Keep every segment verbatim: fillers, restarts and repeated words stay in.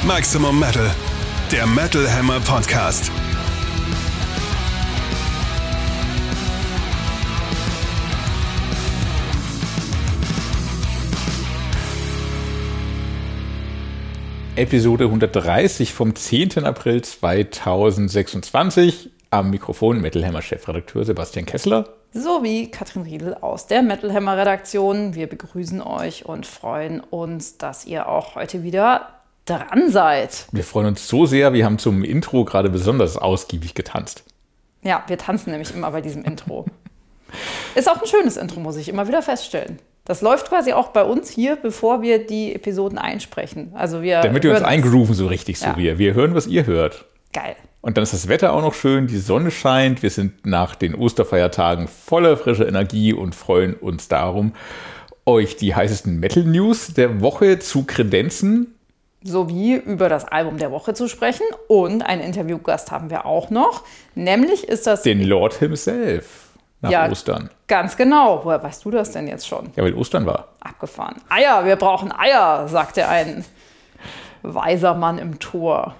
Maximum Metal, der Metal Hammer Podcast. Episode hundertdreißig vom zehnten April zweitausendsechsundzwanzig. Am Mikrofon Metal Hammer Chefredakteur Sebastian Kessler. Sowie Katrin Riedel aus der Metal Hammer Redaktion. Wir begrüßen euch und freuen uns, dass ihr auch heute wieder dran seid. Wir freuen uns so sehr, wir haben zum Intro gerade besonders ausgiebig getanzt. Ja, wir tanzen nämlich immer bei diesem Intro. Ist auch ein schönes Intro, muss ich immer wieder feststellen. Das läuft quasi auch bei uns hier, bevor wir die Episoden einsprechen. Also wir Damit wir uns eingrooven so richtig, so ja. wir. Wir hören, was ihr hört. Geil. Und dann ist das Wetter auch noch schön, die Sonne scheint. Wir sind nach den Osterfeiertagen voller frischer Energie und freuen uns darum, euch die heißesten Metal-News der Woche zu kredenzen. Sowie über das Album der Woche zu sprechen. Und einen Interviewgast haben wir auch noch. Nämlich ist das... Den Lord himself. Nach ja, Ostern. Ganz genau. Woher weißt du das denn jetzt schon? Ja, weil Ostern war. Abgefahren. Eier, wir brauchen Eier, sagte ein weiser Mann im Tor.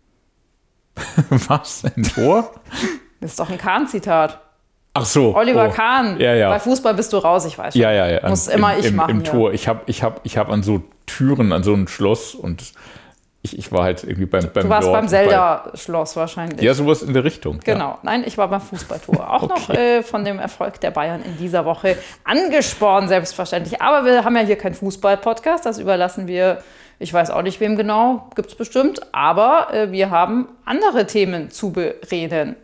Was? Ein Tor? Das ist doch ein Kahn-Zitat. Ach so. Oliver oh. Kahn. Ja, ja. Bei Fußball bist du raus, ich weiß schon. Ja, ja, ja. Muss Im, immer ich im, machen. Im ja. Tor. Ich habe ich hab, ich hab an so Türen, an so ein Schloss und ich, ich war halt irgendwie beim, beim Du warst Lord beim Zelda-Schloss wahrscheinlich. Ja, sowas in der Richtung. Genau. Ja. Nein, ich war beim Fußballtor. Auch Okay. noch äh, von dem Erfolg der Bayern in dieser Woche angespornt, selbstverständlich. Aber wir haben ja hier keinen Fußball-Podcast. Das überlassen wir, ich weiß auch nicht wem genau, gibt es bestimmt. Aber äh, wir haben andere Themen zu bereden.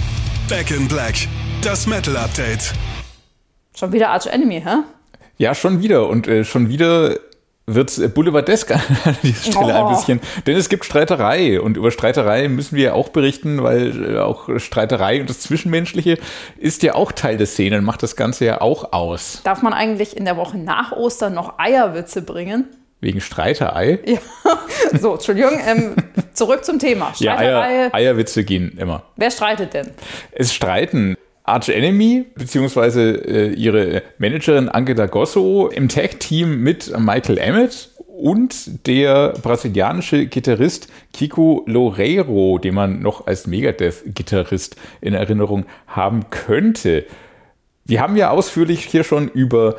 Back in Black, das Metal Update. Schon wieder Arch Enemy, hä? Ja, schon wieder. Und äh, schon wieder wird es boulevardesk an dieser Stelle Oh. ein bisschen. Denn es gibt Streiterei. Und über Streiterei müssen wir ja auch berichten, weil äh, auch Streiterei und das Zwischenmenschliche ist ja auch Teil der Szene und macht das Ganze ja auch aus. Darf man eigentlich in der Woche nach Ostern noch Eierwitze bringen? Wegen Streiterei? Ja. So, Entschuldigung. Ähm, zurück zum Thema. Ja, Streiterei. Eier, Eierwitze gehen immer. Wer streitet denn? Es streiten Arch Enemy beziehungsweise äh, ihre Managerin Angela Gosso im Tag-Team mit Michael Emmett und der brasilianische Gitarrist Kiko Loureiro, den man noch als Megadeth-Gitarrist in Erinnerung haben könnte. Wir haben ja ausführlich hier schon über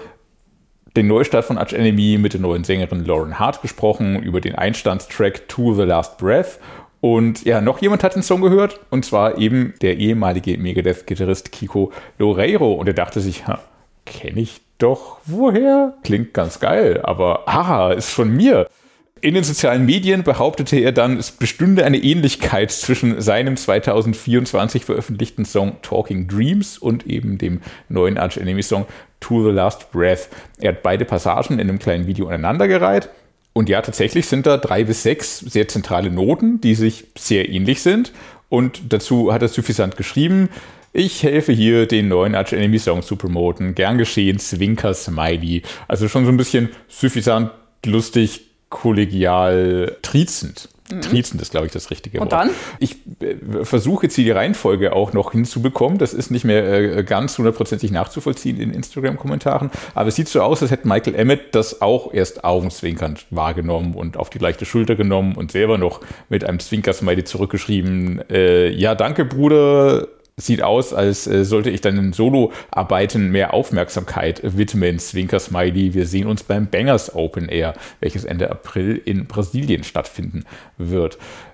den Neustart von Arch Enemy mit der neuen Sängerin Lauren Hart gesprochen, über den Einstandstrack To The Last Breath. Und ja, noch jemand hat den Song gehört, und zwar eben der ehemalige Megadeth-Gitarrist Kiko Loureiro. Und er dachte sich, kenne ich doch woher? Klingt ganz geil, aber aha, ist von mir. In den sozialen Medien behauptete er dann, es bestünde eine Ähnlichkeit zwischen seinem zweitausendvierundzwanzig veröffentlichten Song Talking Dreams und eben dem neuen Arch Enemy Song To The Last Breath. Er hat beide Passagen in einem kleinen Video aneinandergereiht. Und ja, tatsächlich sind da drei bis sechs sehr zentrale Noten, die sich sehr ähnlich sind. Und dazu hat er suffisant geschrieben: Ich helfe hier, den neuen Arch Enemy Song zu promoten. Gern geschehen, Zwinker Smiley. Also schon so ein bisschen suffisant, lustig, kollegial, trizend. Mhm. Trizend ist, glaube ich, das richtige Und Wort. dann? Ich äh, versuche jetzt hier die Reihenfolge auch noch hinzubekommen. Das ist nicht mehr äh, ganz hundertprozentig nachzuvollziehen in Instagram-Kommentaren. Aber es sieht so aus, als hätte Michael Emmett das auch erst augenzwinkernd wahrgenommen und auf die leichte Schulter genommen und selber noch mit einem Zwinker-Smiley zurückgeschrieben. Äh, ja, danke, Bruder. Sieht aus, als äh, sollte ich deinen Solo-Arbeiten mehr Aufmerksamkeit widmen. Zwinker-Smiley. Wir sehen uns beim Bangers Open Air, welches Ende April in Brasilien stattfinden wird.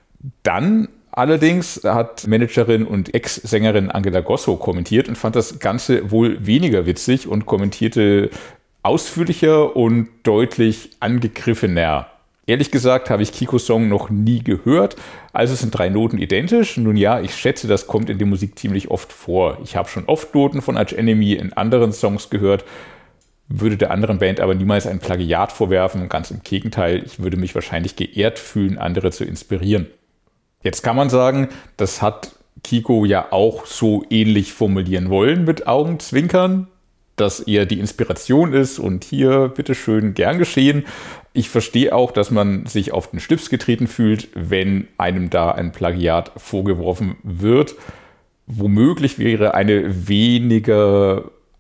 Dann allerdings hat Managerin und Ex-Sängerin Angela Gosso kommentiert und fand das Ganze wohl weniger witzig und kommentierte ausführlicher und deutlich angegriffener. Ehrlich gesagt habe ich Kikos Song noch nie gehört, also sind drei Noten identisch. Nun ja, ich schätze, das kommt in der Musik ziemlich oft vor. Ich habe schon oft Noten von Arch Enemy in anderen Songs gehört, würde der anderen Band aber niemals ein Plagiat vorwerfen. Ganz im Gegenteil, ich würde mich wahrscheinlich geehrt fühlen, andere zu inspirieren. Jetzt kann man sagen, das hat Kiko ja auch so ähnlich formulieren wollen mit Augenzwinkern, dass er die Inspiration ist und hier, bitteschön, gern geschehen. Ich verstehe auch, dass man sich auf den Schlips getreten fühlt, wenn einem da ein Plagiat vorgeworfen wird. Womöglich wäre eine weniger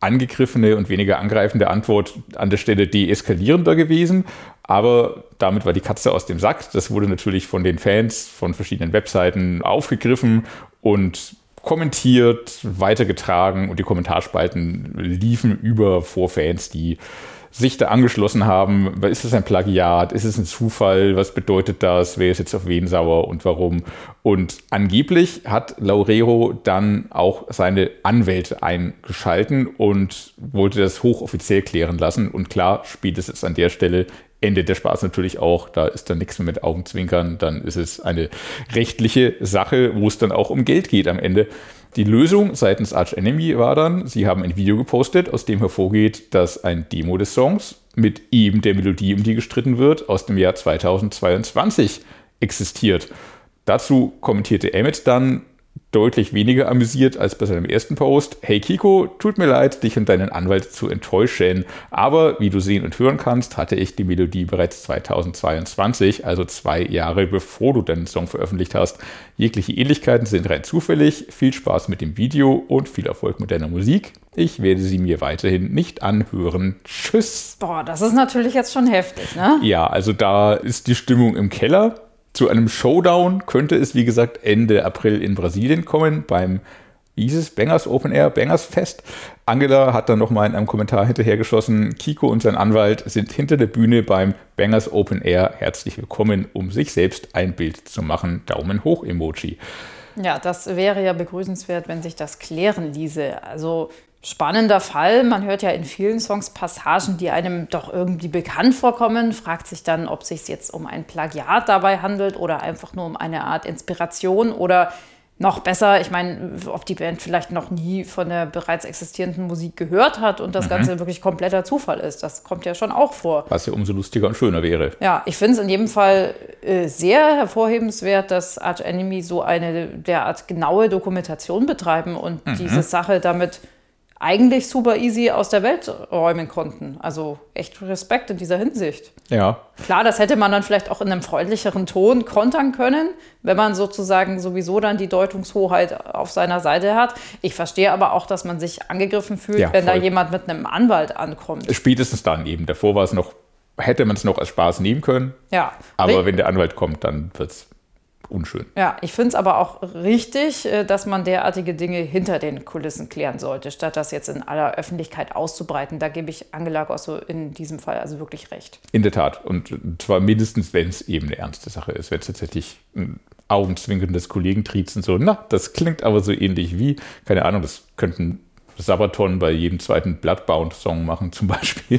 angegriffene und weniger angreifende Antwort an der Stelle deeskalierender gewesen. Aber damit war die Katze aus dem Sack. Das wurde natürlich von den Fans von verschiedenen Webseiten aufgegriffen und kommentiert, weitergetragen. Und die Kommentarspalten liefen über vor Fans, die sich da angeschlossen haben. Ist es ein Plagiat? Ist es ein Zufall? Was bedeutet das? Wer ist jetzt auf wen sauer und warum? Und angeblich hat Loureiro dann auch seine Anwälte eingeschalten und wollte das hochoffiziell klären lassen. Und klar, spätestens an der Stelle endet der Spaß natürlich auch. Da ist dann nichts mehr mit Augenzwinkern. Dann ist es eine rechtliche Sache, wo es dann auch um Geld geht am Ende. Die Lösung seitens Arch Enemy war dann, sie haben ein Video gepostet, aus dem hervorgeht, dass ein Demo des Songs mit eben der Melodie, um die gestritten wird, aus dem Jahr zweitausendzweiundzwanzig existiert. Dazu kommentierte Emmett dann deutlich weniger amüsiert als bei seinem ersten Post: Hey Kiko, tut mir leid, dich und deinen Anwalt zu enttäuschen, aber wie du sehen und hören kannst, hatte ich die Melodie bereits zweitausendzweiundzwanzig, also zwei Jahre bevor du deinen Song veröffentlicht hast. Jegliche Ähnlichkeiten sind rein zufällig. Viel Spaß mit dem Video und viel Erfolg mit deiner Musik. Ich werde sie mir weiterhin nicht anhören. Tschüss. Boah, das ist natürlich jetzt schon heftig, ne? Ja, also da ist die Stimmung im Keller. Zu einem Showdown könnte es, wie gesagt, Ende April in Brasilien kommen, beim, wie hieß es, Bangers Open Air, Bangers Fest. Angela hat dann nochmal in einem Kommentar hinterhergeschossen: Kiko und sein Anwalt sind hinter der Bühne beim Bangers Open Air. Herzlich willkommen, um sich selbst ein Bild zu machen. Daumen hoch Emoji. Ja, das wäre ja begrüßenswert, wenn sich das klären ließe. Also spannender Fall. Man hört ja in vielen Songs Passagen, die einem doch irgendwie bekannt vorkommen, fragt sich dann, ob es sich jetzt um ein Plagiat dabei handelt oder einfach nur um eine Art Inspiration oder noch besser, ich meine, ob die Band vielleicht noch nie von der bereits existierenden Musik gehört hat und das mhm. Ganze wirklich kompletter Zufall ist. Das kommt ja schon auch vor. Was ja umso lustiger und schöner wäre. Ja, ich finde es in jedem Fall äh, sehr hervorhebenswert, dass Arch Enemy so eine derart genaue Dokumentation betreiben und mhm. diese Sache damit eigentlich super easy aus der Welt räumen konnten. Also echt Respekt in dieser Hinsicht. Ja. Klar, das hätte man dann vielleicht auch in einem freundlicheren Ton kontern können, wenn man sozusagen sowieso dann die Deutungshoheit auf seiner Seite hat. Ich verstehe aber auch, dass man sich angegriffen fühlt, ja, wenn voll. Da jemand mit einem Anwalt ankommt. Spätestens dann eben. Davor war es noch, hätte man es noch als Spaß nehmen können. Ja. Aber wenn der Anwalt kommt, dann wird es unschön. Ja, ich finde es aber auch richtig, dass man derartige Dinge hinter den Kulissen klären sollte, statt das jetzt in aller Öffentlichkeit auszubreiten. Da gebe ich Angela Gossow in diesem Fall also wirklich recht. In der Tat. Und zwar mindestens, wenn es eben eine ernste Sache ist. Wenn es tatsächlich ein augenzwinkerndes Kollegentriezen so, na, das klingt aber so ähnlich wie, keine Ahnung, das könnten Sabaton bei jedem zweiten Bloodbound-Song machen zum Beispiel.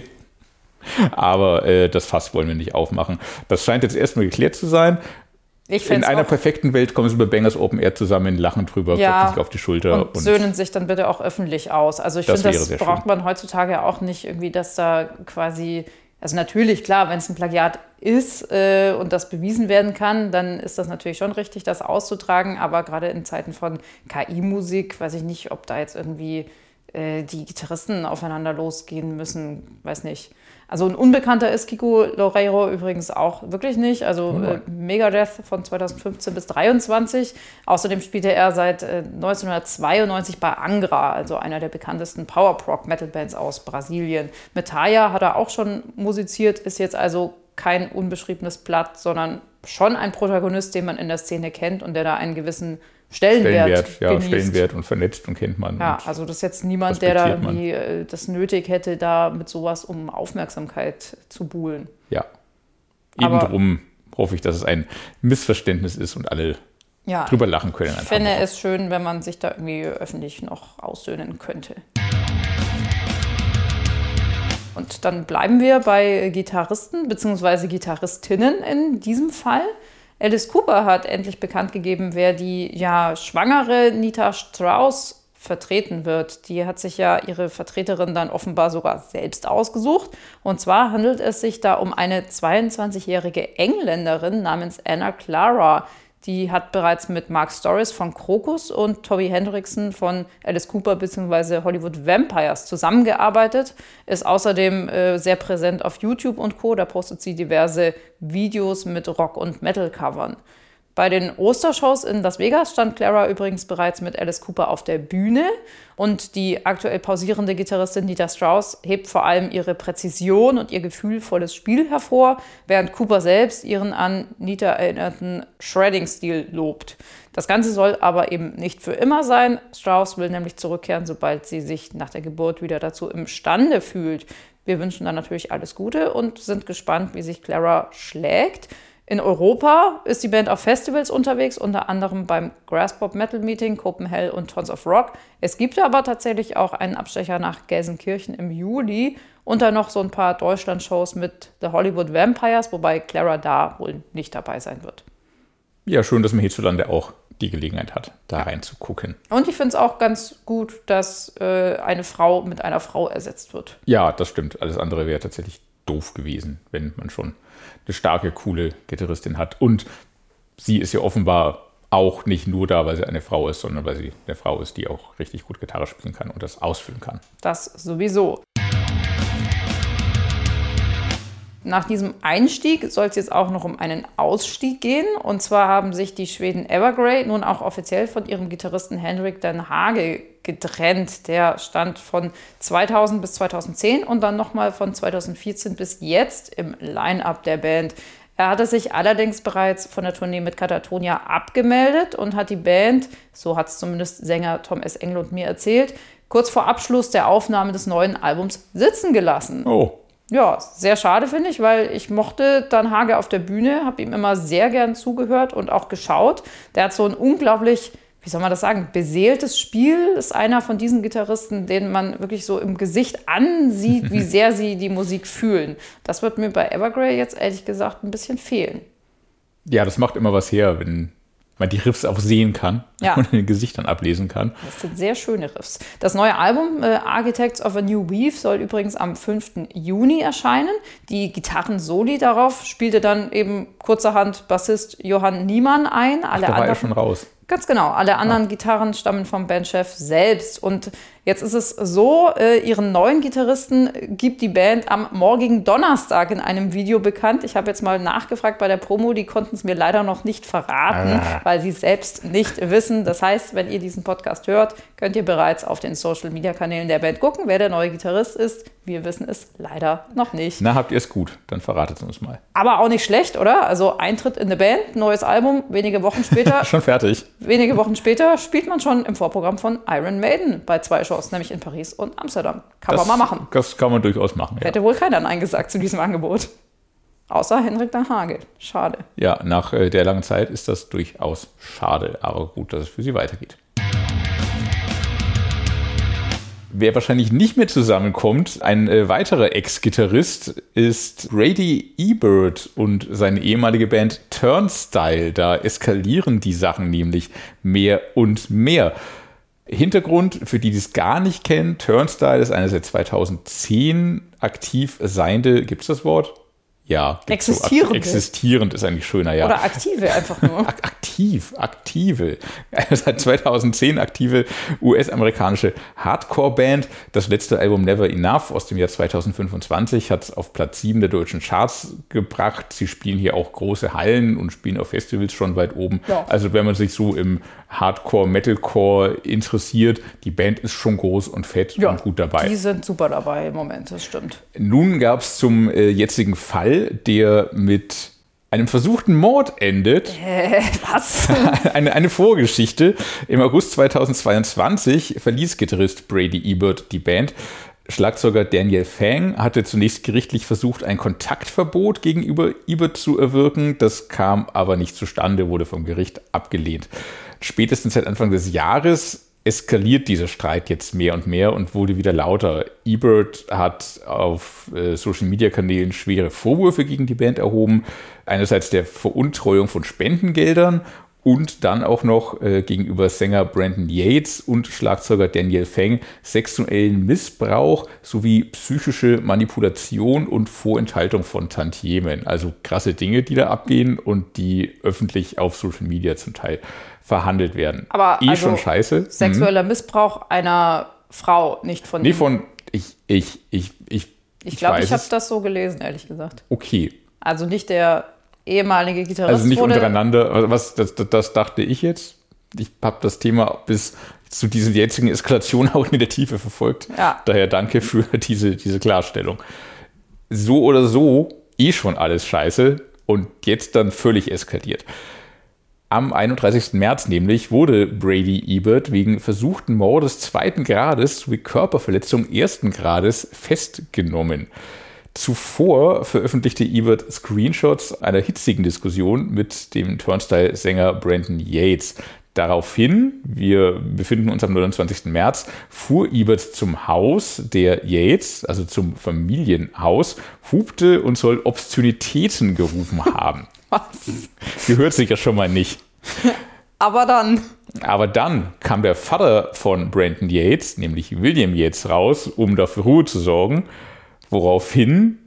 Aber äh, das Fass wollen wir nicht aufmachen. Das scheint jetzt erstmal geklärt zu sein. Ich in einer perfekten Welt kommen sie bei Bangers Open Air zusammen, lachen drüber, ja, klopfen sich auf die Schulter. Und, und söhnen sich dann bitte auch öffentlich aus. Also ich finde, das braucht schön. Man heutzutage auch nicht irgendwie, dass da quasi, also natürlich, klar, wenn es ein Plagiat ist äh, und das bewiesen werden kann, dann ist das natürlich schon richtig, das auszutragen. Aber gerade in Zeiten von K I-Musik weiß ich nicht, ob da jetzt irgendwie äh, die Gitarristen aufeinander losgehen müssen, weiß nicht. Also ein Unbekannter ist Kiko Loureiro übrigens auch wirklich nicht. Also oh äh, Megadeth von zweitausendfünfzehn bis zweitausenddreiundzwanzig. Außerdem spielte er seit äh, neunzehnhundertzweiundneunzig bei Angra, also einer der bekanntesten Power-Prog-Metal-Bands aus Brasilien. Mit Taya hat er auch schon musiziert, ist jetzt also kein unbeschriebenes Blatt, sondern schon ein Protagonist, den man in der Szene kennt und der da einen gewissen Stellenwert, Stellenwert, ja, genießt. Stellenwert und vernetzt und kennt man. Ja, also das ist jetzt niemand, der da irgendwie man. das nötig hätte, da mit sowas um Aufmerksamkeit zu buhlen. Ja, eben Aber drum hoffe ich, dass es ein Missverständnis ist und alle ja, drüber lachen können. Ich fände es schön, wenn man sich da irgendwie öffentlich noch aussöhnen könnte. Und dann bleiben wir bei Gitarristen bzw. Gitarristinnen in diesem Fall. Alice Cooper hat endlich bekannt gegeben, wer die ja schwangere Nita Strauss vertreten wird. Die hat sich ja ihre Vertreterin dann offenbar sogar selbst ausgesucht. Und zwar handelt es sich da um eine zweiundzwanzigjährige Engländerin namens Anna Clara. Die hat bereits mit Mark Stories von Krokus und Toby Hendrickson von Alice Cooper bzw. Hollywood Vampires zusammengearbeitet, ist außerdem äh, sehr präsent auf YouTube und Co. Da postet sie diverse Videos mit Rock- und Metal-Covern. Bei den Ostershows in Las Vegas stand Clara übrigens bereits mit Alice Cooper auf der Bühne. Und die aktuell pausierende Gitarristin Nita Strauss hebt vor allem ihre Präzision und ihr gefühlvolles Spiel hervor, während Cooper selbst ihren an Nita erinnerten Shredding-Stil lobt. Das Ganze soll aber eben nicht für immer sein. Strauss will nämlich zurückkehren, sobald sie sich nach der Geburt wieder dazu imstande fühlt. Wir wünschen dann natürlich alles Gute und sind gespannt, wie sich Clara schlägt. In Europa ist die Band auf Festivals unterwegs, unter anderem beim Graspop Metal Meeting, Copenhagen und Tons of Rock. Es gibt aber tatsächlich auch einen Abstecher nach Gelsenkirchen im Juli und dann noch so ein paar Deutschland-Shows mit The Hollywood Vampires, wobei Clara da wohl nicht dabei sein wird. Ja, schön, dass man hierzulande auch die Gelegenheit hat, da reinzugucken. Und ich finde es auch ganz gut, dass äh, eine Frau mit einer Frau ersetzt wird. Ja, das stimmt. Alles andere wäre tatsächlich doof gewesen, wenn man schon eine starke, coole Gitarristin hat. Und sie ist ja offenbar auch nicht nur da, weil sie eine Frau ist, sondern weil sie eine Frau ist, die auch richtig gut Gitarre spielen kann und das ausfüllen kann. Das sowieso. Nach diesem Einstieg soll es jetzt auch noch um einen Ausstieg gehen. Und zwar haben sich die Schweden Evergrey nun auch offiziell von ihrem Gitarristen Henrik den Hage getrennt. Der stand von zweitausend bis zweitausendzehn und dann nochmal von zweitausendvierzehn bis jetzt im Line-Up der Band. Er hatte sich allerdings bereits von der Tournee mit Katatonia abgemeldet und hat die Band, so hat es zumindest Sänger Tom S. Englund mir erzählt, kurz vor Abschluss der Aufnahme des neuen Albums sitzen gelassen. Oh. Ja, sehr schade finde ich, weil ich mochte Dan Hage auf der Bühne, habe ihm immer sehr gern zugehört und auch geschaut. Der hat so ein unglaublich, wie soll man das sagen, beseeltes Spiel, ist einer von diesen Gitarristen, den man wirklich so im Gesicht ansieht, wie sehr sie die Musik fühlen. Das wird mir bei Evergrey jetzt ehrlich gesagt ein bisschen fehlen. Ja, das macht immer was her, wenn man die Riffs auch sehen kann, ja, und in den Gesichtern ablesen kann. Das sind sehr schöne Riffs. Das neue Album äh, Architects of a New Weave soll übrigens am fünften Juni erscheinen. Die Gitarren-Soli darauf spielte dann eben kurzerhand Bassist Johann Niemann ein. Alle Ach, der war anderen, ja schon raus. Ganz genau. Alle anderen ja. Gitarren stammen vom Bandchef selbst. Und jetzt ist es so, äh, ihren neuen Gitarristen gibt die Band am morgigen Donnerstag in einem Video bekannt. Ich habe jetzt mal nachgefragt bei der Promo, die konnten es mir leider noch nicht verraten, ah. weil sie es selbst nicht wissen. Das heißt, wenn ihr diesen Podcast hört, könnt ihr bereits auf den Social-Media-Kanälen der Band gucken, wer der neue Gitarrist ist. Wir wissen es leider noch nicht. Na, habt ihr es gut, dann verratet es uns mal. Aber auch nicht schlecht, oder? Also Eintritt in eine Band, neues Album, wenige Wochen später. Schon fertig. Wenige Wochen später spielt man schon im Vorprogramm von Iron Maiden bei zwei Shows, nämlich in Paris und Amsterdam. Kann das, man mal machen. Das kann man durchaus machen, ja. Hätte wohl keiner Nein gesagt zu diesem Angebot. Außer Henrik den Hage. Schade. Ja, nach äh, der langen Zeit ist das durchaus schade. Aber gut, dass es für sie weitergeht. Wer wahrscheinlich nicht mehr zusammenkommt, ein äh, weiterer Ex-Gitarrist, ist Brady Ebert und seine ehemalige Band Turnstile. Da eskalieren die Sachen nämlich mehr und mehr. Hintergrund, für die, die es gar nicht kennen, Turnstile ist eine seit zweitausendzehn aktiv seiende, gibt es das Wort? Ja. Existierend. So, existierend ist eigentlich schöner, ja. Oder aktive einfach nur. Aktiv, aktive. Seit zweitausendzehn aktive U S-amerikanische Hardcore-Band. Das letzte Album Never Enough aus dem Jahr zweitausendfünfundzwanzig hat es auf Platz sieben der deutschen Charts gebracht. Sie spielen hier auch große Hallen und spielen auf Festivals schon weit oben. Ja. Also wenn man sich so im Hardcore, Metalcore interessiert, die Band ist schon groß und fett ja, und gut dabei. Die sind super dabei im Moment, das stimmt. Nun gab es zum äh, jetzigen Fall, der mit einem versuchten Mord endet. Äh, was? eine, eine Vorgeschichte. Im August zweitausendzweiundzwanzig verließ Gitarrist Brady Ebert die Band. Schlagzeuger Daniel Fang hatte zunächst gerichtlich versucht, ein Kontaktverbot gegenüber Ebert zu erwirken. Das kam aber nicht zustande, wurde vom Gericht abgelehnt. Spätestens seit Anfang des Jahres eskaliert dieser Streit jetzt mehr und mehr und wurde wieder lauter. Ebert hat auf äh, Social-Media-Kanälen schwere Vorwürfe gegen die Band erhoben. Einerseits der Veruntreuung von Spendengeldern und dann auch noch äh, gegenüber Sänger Brandon Yates und Schlagzeuger Daniel Fang sexuellen Missbrauch sowie psychische Manipulation und Vorenthaltung von Tantiemen. Also krasse Dinge, die da abgehen und die öffentlich auf Social Media zum Teil verhandelt werden. Aber eh also schon scheiße. Sexueller mhm. Missbrauch einer Frau, nicht von Nee, ihm. von ich, ich, ich, ich. Ich glaube, ich, glaub, ich habe das so gelesen, ehrlich gesagt. Okay. Also nicht der ehemalige Gitarrist Also nicht wurde. untereinander, was, das, das, das dachte ich jetzt. Ich habe das Thema bis zu dieser jetzigen Eskalation auch in der Tiefe verfolgt. Ja. Daher danke für diese, diese Klarstellung. So oder so, eh schon alles scheiße und jetzt dann völlig eskaliert. Am einunddreißigsten März nämlich wurde Brady Ebert wegen versuchten Mordes zweiten Grades sowie Körperverletzung ersten Grades festgenommen. Zuvor veröffentlichte Ebert Screenshots einer hitzigen Diskussion mit dem Turnstile-Sänger Brandon Yates. Daraufhin, wir befinden uns am neunundzwanzigsten März, fuhr Ebert zum Haus der Yates, also zum Familienhaus, hupte und soll Obszönitäten gerufen haben. Was? Gehört sich ja schon mal nicht. Aber dann. Aber dann kam der Vater von Brandon Yates, nämlich William Yates, raus, um dafür Ruhe zu sorgen, woraufhin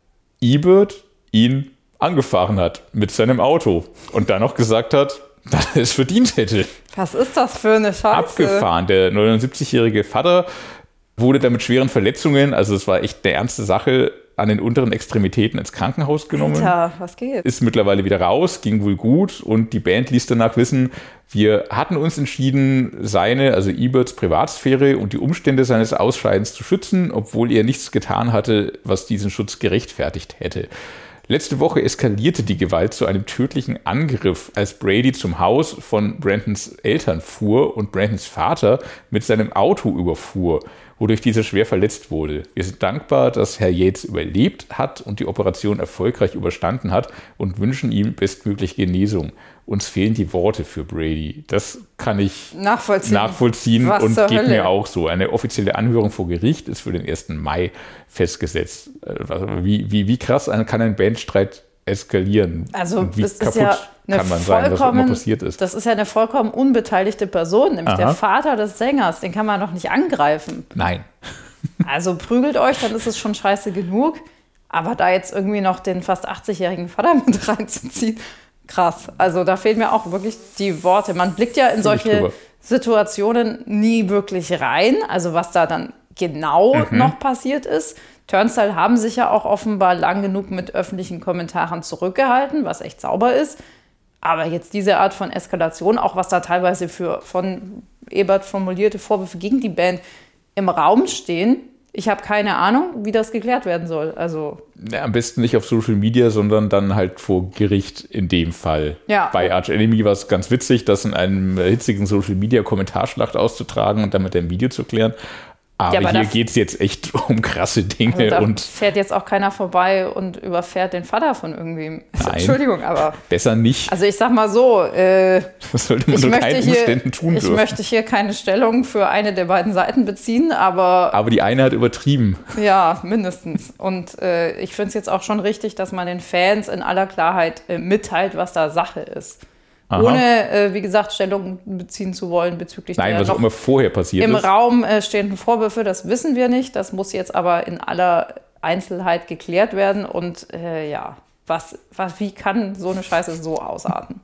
Ebert ihn angefahren hat mit seinem Auto und dann noch gesagt hat, dass er es verdient hätte. Was ist das für eine Scheiße? Abgefahren. Der neunundsiebzigjährige Vater wurde dann mit schweren Verletzungen, also es war echt eine ernste Sache, an den unteren Extremitäten ins Krankenhaus genommen. Alter, was geht? Ist mittlerweile wieder raus, ging wohl gut und die Band ließ danach wissen, wir hatten uns entschieden, seine, also Eberts Privatsphäre und die Umstände seines Ausscheidens zu schützen, obwohl er nichts getan hatte, was diesen Schutz gerechtfertigt hätte. Letzte Woche eskalierte die Gewalt zu einem tödlichen Angriff, als Brady zum Haus von Brandons Eltern fuhr und Brandons Vater mit seinem Auto überfuhr, wodurch dieser schwer verletzt wurde. Wir sind dankbar, dass Herr Yates überlebt hat und die Operation erfolgreich überstanden hat und wünschen ihm bestmögliche Genesung. Uns fehlen die Worte für Brady. Das kann ich nachvollziehen, nachvollziehen und zur geht Hölle? mir auch so. Eine offizielle Anhörung vor Gericht ist für den ersten Mai festgesetzt. Wie, wie, wie krass kann ein Bandstreit eskalieren? Also und wie das ist kaputt ja eine kann man sein, was immer passiert ist? Das ist ja eine vollkommen unbeteiligte Person, nämlich Aha. der Vater des Sängers. Den kann man doch nicht angreifen. Nein. Also prügelt euch, dann ist es schon scheiße genug. Aber da jetzt irgendwie noch den fast achtzigjährigen Vater mit reinzuziehen, krass. Also da fehlen mir auch wirklich die Worte. Man blickt ja in solche drüber. Situationen nie wirklich rein. Also was da dann genau Mhm. noch passiert ist. Turnstile haben sich ja auch offenbar lang genug mit öffentlichen Kommentaren zurückgehalten, was echt sauber ist. Aber jetzt diese Art von Eskalation, auch was da teilweise für von Ebert formulierte Vorwürfe gegen die Band im Raum stehen, ich habe keine Ahnung, wie das geklärt werden soll. Also Ja, am besten nicht auf Social Media, sondern dann halt vor Gericht in dem Fall. Ja. Bei Arch Enemy war es ganz witzig, das in einem hitzigen Social Media Kommentarschlacht auszutragen und damit ein Video zu klären. Aber, Ja, aber hier das- geht es jetzt echt um krasse Dinge. Also da und fährt jetzt auch keiner vorbei und überfährt den Vater von irgendwem. Nein. Entschuldigung, aber besser nicht. also ich sag mal so, äh, Das sollte man ich, unter möchte keinen hier, Umständen tun ich dürfen. möchte hier keine Stellung für eine der beiden Seiten beziehen, aber Aber die eine hat übertrieben. ja, mindestens. Und äh, ich finde es jetzt auch schon richtig, dass man den Fans in aller Klarheit äh, mitteilt, was da Sache ist. Aha. Ohne, äh, wie gesagt, Stellung beziehen zu wollen bezüglich Nein, der was auch noch immer vorher passiert im ist. Raum äh, stehenden Vorwürfe, das wissen wir nicht. Das muss jetzt aber in aller Einzelheit geklärt werden. Und äh, ja, was, was, wie kann so eine Scheiße so ausarten?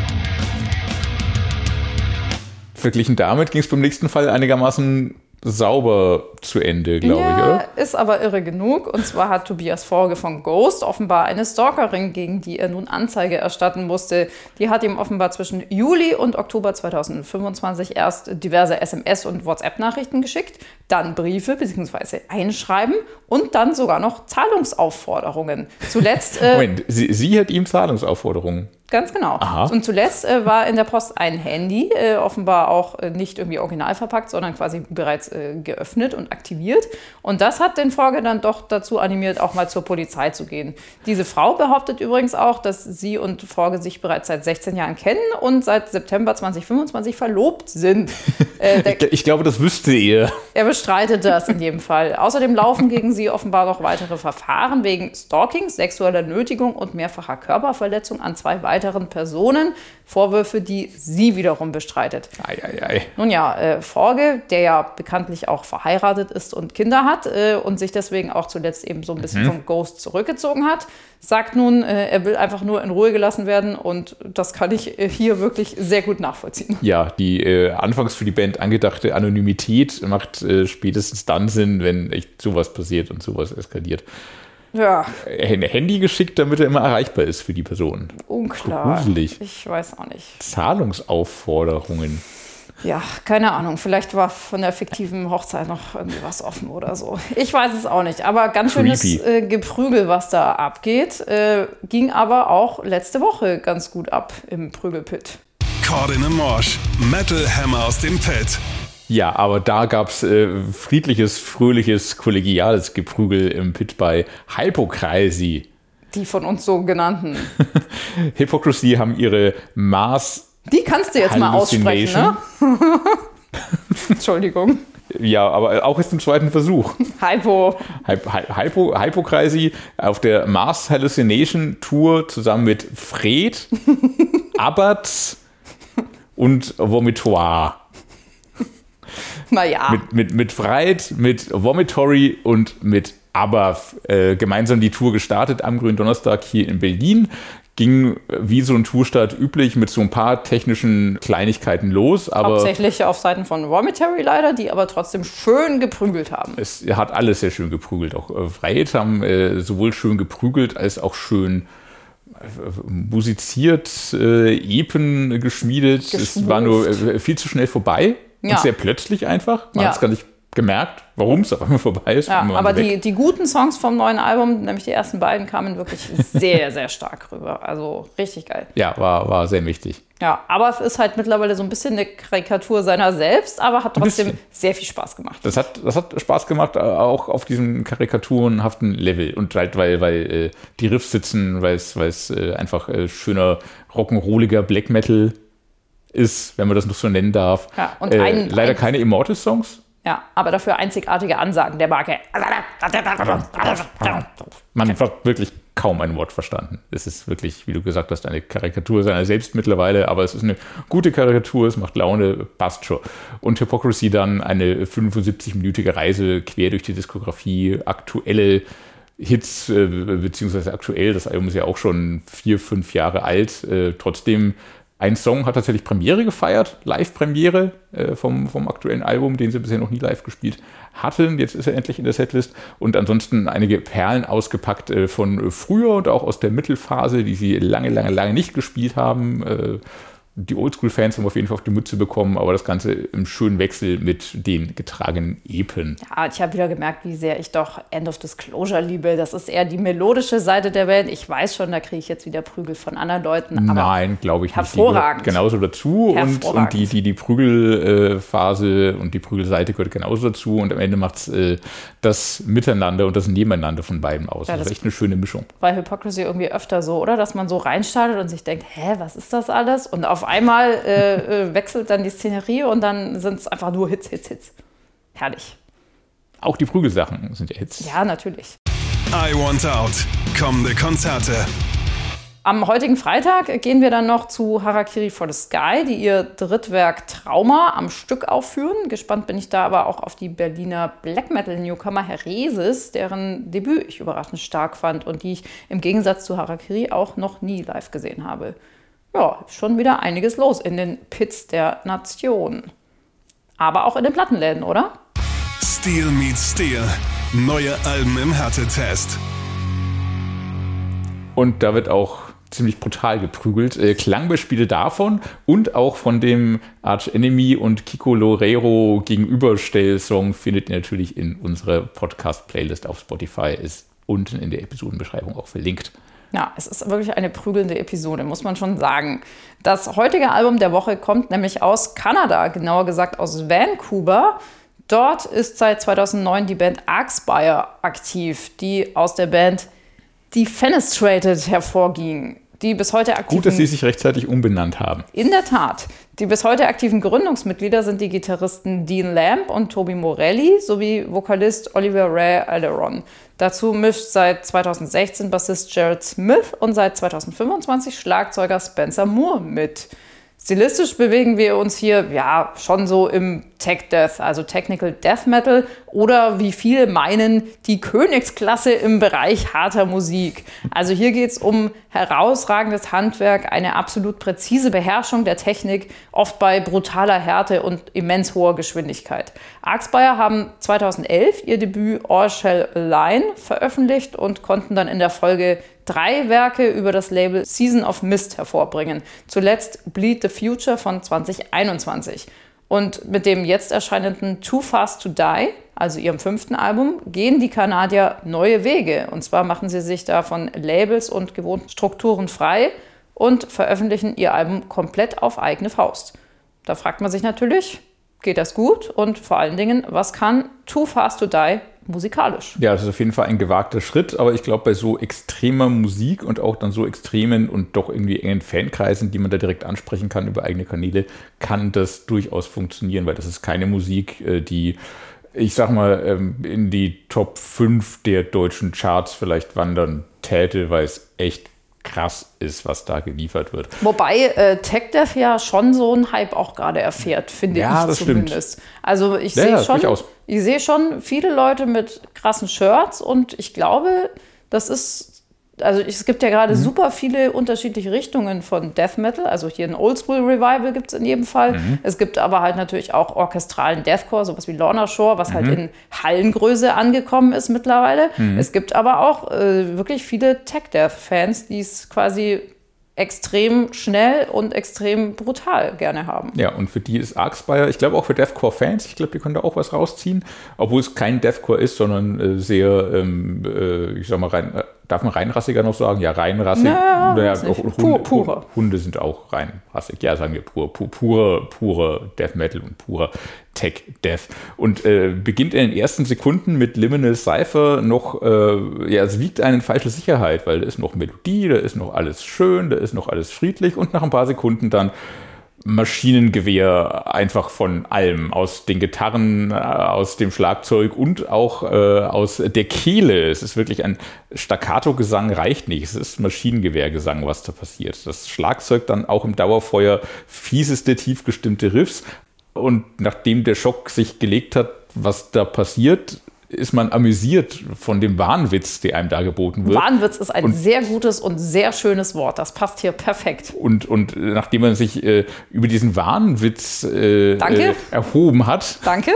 Verglichen damit ging es beim nächsten Fall einigermaßen sauber zu Ende, glaube ja, ich, oder? ist aber irre genug. Und zwar hat Tobias Forge von Ghost offenbar eine Stalkerin, gegen die er nun Anzeige erstatten musste. Die hat ihm offenbar zwischen Juli und Oktober zweitausendfünfundzwanzig erst diverse S M S- und WhatsApp-Nachrichten geschickt, dann Briefe bzw. Einschreiben und dann sogar noch Zahlungsaufforderungen. Zuletzt äh, Moment, sie, sie hat ihm Zahlungsaufforderungen. Ganz genau. Aha. Und zuletzt äh, war in der Post ein Handy, äh, offenbar auch äh, nicht irgendwie original verpackt, sondern quasi bereits äh, geöffnet und aktiviert. Und das hat den Forge dann doch dazu animiert, auch mal zur Polizei zu gehen. Diese Frau behauptet übrigens auch, dass sie und Forge sich bereits seit sechzehn Jahren kennen und seit September zweitausendfünfundzwanzig verlobt sind. Äh, der, Ich, ich glaube, das wüsste ihr. er bestreitet das in jedem Fall. Außerdem laufen gegen sie offenbar noch weitere Verfahren wegen Stalking, sexueller Nötigung und mehrfacher Körperverletzung an zwei weiteren Personen. Vorwürfe, die sie wiederum bestreitet. Ei, ei, ei. Nun ja, äh, Forge, der ja bekanntlich auch verheiratet ist und Kinder hat äh, und sich deswegen auch zuletzt eben so ein bisschen vom Ghost zurückgezogen hat, sagt nun, äh, er will einfach nur in Ruhe gelassen werden und das kann ich äh, hier wirklich sehr gut nachvollziehen. Ja, die äh, anfangs für die Band angedachte Anonymität macht äh, spätestens dann Sinn, wenn echt sowas passiert und sowas eskaliert. Ja. ein Handy geschickt, damit er immer erreichbar ist für die Person. Unklar. Gruselig. Ich weiß auch nicht. Zahlungsaufforderungen. Ja, keine Ahnung. Vielleicht war von der fiktiven Hochzeit noch irgendwie was offen oder so. Ich weiß es auch nicht. Aber ganz schönes äh, Geprügel, was da abgeht. Äh, ging aber auch letzte Woche ganz gut ab im Prügelpit. Cordin and Morsch, Metal Hammer aus dem Pit. Ja, aber da gab es äh, friedliches, fröhliches, kollegiales Geprügel im Pit bei Hypocrisy. Die von uns so genannten. Hypocrisy haben ihre Mars... Die kannst du jetzt mal aussprechen, ne? Entschuldigung. Ja, aber auch jetzt im zweiten Versuch. Hypo. Hypo, Hypo, Hypocrisy auf der Mars Hallucination Tour zusammen mit Fred, Abbott und Vomitoire. Naja. Mit, mit, mit Freit, mit Vomitory und mit ABBA äh, gemeinsam die Tour gestartet am Gründonnerstag hier in Berlin. Ging wie so ein Tourstart üblich mit so ein paar technischen Kleinigkeiten los. Aber hauptsächlich auf Seiten von Vomitory leider, die aber trotzdem schön geprügelt haben. Es hat alles sehr schön geprügelt. Auch äh, Freit haben äh, sowohl schön geprügelt als auch schön musiziert, äh, Epen geschmiedet. Geschwurft. Es war nur äh, viel zu schnell vorbei ja. und sehr plötzlich einfach. Man ja. hat es gar nicht gemerkt, warum es auf einmal vorbei ist. Ja, aber die, die guten Songs vom neuen Album, nämlich die ersten beiden, kamen wirklich sehr, sehr stark rüber. Also richtig geil. Ja, war, war sehr wichtig. Ja, aber es ist halt mittlerweile so ein bisschen eine Karikatur seiner selbst, aber hat trotzdem sehr viel Spaß gemacht. Das hat, das hat Spaß gemacht, auch auf diesem karikaturenhaften Level. Und halt, weil, weil äh, die Riffs sitzen, weil es, weil es äh, einfach äh, schöner, rock'n'rolliger Black Metal ist, wenn man das noch so nennen darf. Ja, und äh, ein, leider ein, keine Immortal-Songs. Ja, aber dafür einzigartige Ansagen der Marke. Man hat wirklich kaum ein Wort verstanden. Es ist wirklich, wie du gesagt hast, eine Karikatur seiner selbst mittlerweile, aber es ist eine gute Karikatur, es macht Laune, passt schon. Und Hypocrisy dann eine fünfundsiebzig-minütige Reise quer durch die Diskografie, aktuelle Hits, äh, beziehungsweise aktuell, das Album ist ja auch schon vier, fünf Jahre alt, äh, trotzdem. Ein Song hat tatsächlich Premiere gefeiert, Live-Premiere äh, vom, vom aktuellen Album, den sie bisher noch nie live gespielt hatten. Jetzt ist er endlich in der Setlist. Und ansonsten einige Perlen ausgepackt äh, von früher und auch aus der Mittelphase, die sie lange, lange, lange nicht gespielt haben. Äh, die Oldschool-Fans haben auf jeden Fall auf die Mütze bekommen, aber das Ganze im schönen Wechsel mit den getragenen Epen. Ja, ich habe wieder gemerkt, wie sehr ich doch End of Disclosure liebe. Das ist eher die melodische Seite der Band. Ich weiß schon, da kriege ich jetzt wieder Prügel von anderen Leuten. Aber nein, glaube ich nicht. Hervorragend. Die genauso dazu. Und, und die, die, die Prügelphase und die Prügelseite gehört genauso dazu. Und am Ende macht es äh, das Miteinander und das Nebeneinander von beiden aus. Ja, das, das ist echt eine schöne Mischung. Bei Hypocrisy irgendwie öfter so, oder? Dass man so reinstartet und sich denkt, hä, was ist das alles? Und auf einmal äh, wechselt dann die Szenerie und dann sind es einfach nur Hits, Hits, Hits. Herrlich. Auch die Prügelsachen sind ja Hits. Ja, natürlich. I Want Out. Kommende Konzerte. Am heutigen Freitag gehen wir dann noch zu Harakiri for the Sky, die ihr Drittwerk Trauma am Stück aufführen. Gespannt bin ich da aber auch auf die Berliner Black Metal Newcomer Heresis, deren Debüt ich überraschend stark fand und die ich im Gegensatz zu Harakiri auch noch nie live gesehen habe. Ja, schon wieder einiges los in den Pits der Nation. Aber auch in den Plattenläden, oder? Steel meets Steel. Neue Alben im Härtetest. Und da wird auch ziemlich brutal geprügelt. Äh, Klangbeispiele davon und auch von dem Arch Enemy und Kiko Loureiro Gegenüberstell-Song findet ihr natürlich in unserer Podcast-Playlist auf Spotify. Ist unten in der Episodenbeschreibung auch verlinkt. Ja, es ist wirklich eine prügelnde Episode, muss man schon sagen. Das heutige Album der Woche kommt nämlich aus Kanada, genauer gesagt aus Vancouver. Dort ist seit zweitausendneun die Band Arcspire aktiv, die aus der Band Defenestrated hervorging. Die bis heute aktiven, Gut, dass sie sich rechtzeitig umbenannt haben. In der Tat. Die bis heute aktiven Gründungsmitglieder sind die Gitarristen Dean Lamb und Toby Morelli sowie Vokalist Oliver Ray Alderon. Dazu mischt seit zweitausendsechzehn Bassist Jared Smith und seit zweitausendfünfundzwanzig Schlagzeuger Spencer Moore mit. Stilistisch bewegen wir uns hier ja schon so im Tech Death, also Technical Death Metal oder wie viele meinen, die Königsklasse im Bereich harter Musik. Also hier geht es um herausragendes Handwerk, eine absolut präzise Beherrschung der Technik, oft bei brutaler Härte und immens hoher Geschwindigkeit. Arxspire haben zweitausendelf ihr Debüt All Shall Align veröffentlicht und konnten dann in der Folge drei Werke über das Label Season of Mist hervorbringen. Zuletzt Bleed the Future von zwanzig einundzwanzig. Und mit dem jetzt erscheinenden Too Fast to Die, also ihrem fünften Album, gehen die Kanadier neue Wege. Und zwar machen sie sich da von Labels und gewohnten Strukturen frei und veröffentlichen ihr Album komplett auf eigene Faust. Da fragt man sich natürlich, geht das gut? Und vor allen Dingen, was kann Too Fast to Die musikalisch? Ja, das ist auf jeden Fall ein gewagter Schritt, aber ich glaube, bei so extremer Musik und auch dann so extremen und doch irgendwie engen Fankreisen, die man da direkt ansprechen kann über eigene Kanäle, kann das durchaus funktionieren, weil das ist keine Musik, die, ich sag mal, in die Top fünf der deutschen Charts vielleicht wandern täte, weil es echt krass ist, was da geliefert wird. Wobei äh, Tech Death ja schon so einen Hype auch gerade erfährt, finde ja, ich das zumindest. Stimmt. Also ich ja, sehe ja, schon, ich sehe schon viele Leute mit krassen Shirts und ich glaube, das ist, also es gibt ja gerade mhm. super viele unterschiedliche Richtungen von Death Metal. Also hier ein Oldschool Revival gibt es in jedem Fall. Mhm. Es gibt aber halt natürlich auch orchestralen Deathcore, sowas wie Lorna Shore, was mhm. halt in Hallengröße angekommen ist mittlerweile. Mhm. Es gibt aber auch äh, wirklich viele Tech-Death-Fans, die es quasi extrem schnell und extrem brutal gerne haben. Ja, und für die ist Arxspire, ich glaube auch für Deathcore-Fans, ich glaube, die können da auch was rausziehen, obwohl es kein Deathcore ist, sondern äh, sehr, ähm, äh, ich sag mal, rein, äh, darf man reinrassiger noch sagen? Ja, reinrassig. Naja, naja, auch Hunde, pur, pure. Hunde sind auch reinrassig. Ja, sagen wir pur, pur, pure, pure Death Metal und purer Tech Death. Und äh, beginnt in den ersten Sekunden mit Liminal Cypher noch, äh, ja, es wiegt einen falsche Sicherheit, weil da ist noch Melodie, da ist noch alles schön, da ist noch alles friedlich und nach ein paar Sekunden dann Maschinengewehr einfach von allem, aus den Gitarren, aus dem Schlagzeug und auch äh, aus der Kehle. Es ist wirklich ein Staccato-Gesang, reicht nicht. Es ist Maschinengewehrgesang, was da passiert. Das Schlagzeug dann auch im Dauerfeuer, fieseste, tiefgestimmte Riffs. Und nachdem der Schock sich gelegt hat, was da passiert, ist man amüsiert von dem Wahnwitz, der einem da geboten wird. Wahnwitz ist ein und, sehr gutes und sehr schönes Wort. Das passt hier perfekt. Und, und nachdem man sich äh, über diesen Wahnwitz äh, äh, erhoben hat, Danke.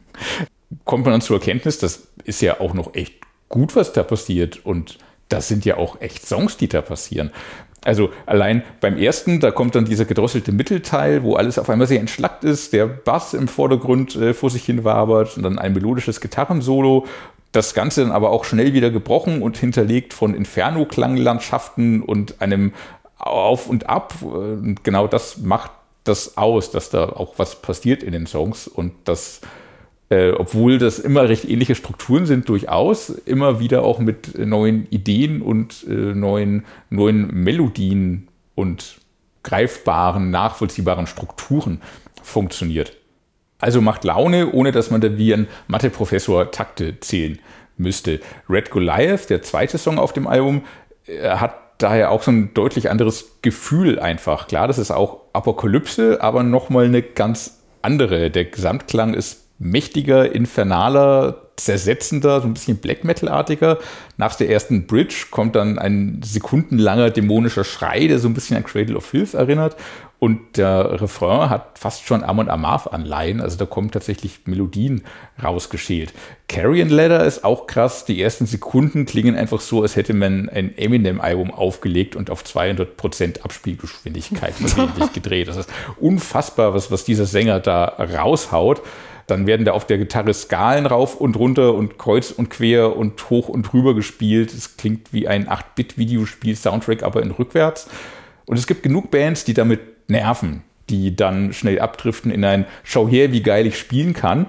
kommt man dann zur Erkenntnis, das ist ja auch noch echt gut, was da passiert. Und das sind ja auch echt Songs, die da passieren. Also allein beim ersten, da kommt dann dieser gedrosselte Mittelteil, wo alles auf einmal sehr entschlackt ist, der Bass im Vordergrund äh, vor sich hin wabert und dann ein melodisches Gitarrensolo. Das Ganze dann aber auch schnell wieder gebrochen und hinterlegt von Inferno-Klanglandschaften und einem Auf und Ab. Und genau das macht das aus, dass da auch was passiert in den Songs und das Äh, obwohl das immer recht ähnliche Strukturen sind, durchaus immer wieder auch mit neuen Ideen und äh, neuen, neuen Melodien und greifbaren, nachvollziehbaren Strukturen funktioniert. Also macht Laune, ohne dass man da wie ein Mathe-Professor Takte zählen müsste. Red Goliath, der zweite Song auf dem Album, äh, hat daher auch so ein deutlich anderes Gefühl einfach. Klar, das ist auch Apokalypse, aber nochmal eine ganz andere. Der Gesamtklang ist mächtiger, infernaler, zersetzender, so ein bisschen Black Metal-artiger. Nach der ersten Bridge kommt dann ein sekundenlanger dämonischer Schrei, der so ein bisschen an Cradle of Filth erinnert. Und der Refrain hat fast schon Amon Amarth-Anleihen, also da kommen tatsächlich Melodien rausgeschält. Carrion Ladder ist auch krass, die ersten Sekunden klingen einfach so, als hätte man ein Eminem-Album aufgelegt und auf zweihundert Prozent Abspielgeschwindigkeit versehentlich gedreht. Das ist unfassbar, was, was dieser Sänger da raushaut. Dann werden da auf der Gitarre Skalen rauf und runter und kreuz und quer und hoch und rüber gespielt. Es klingt wie ein acht Bit Videospiel-Soundtrack, aber in rückwärts. Und es gibt genug Bands, die damit nerven, die dann schnell abdriften in ein Schau her, wie geil ich spielen kann.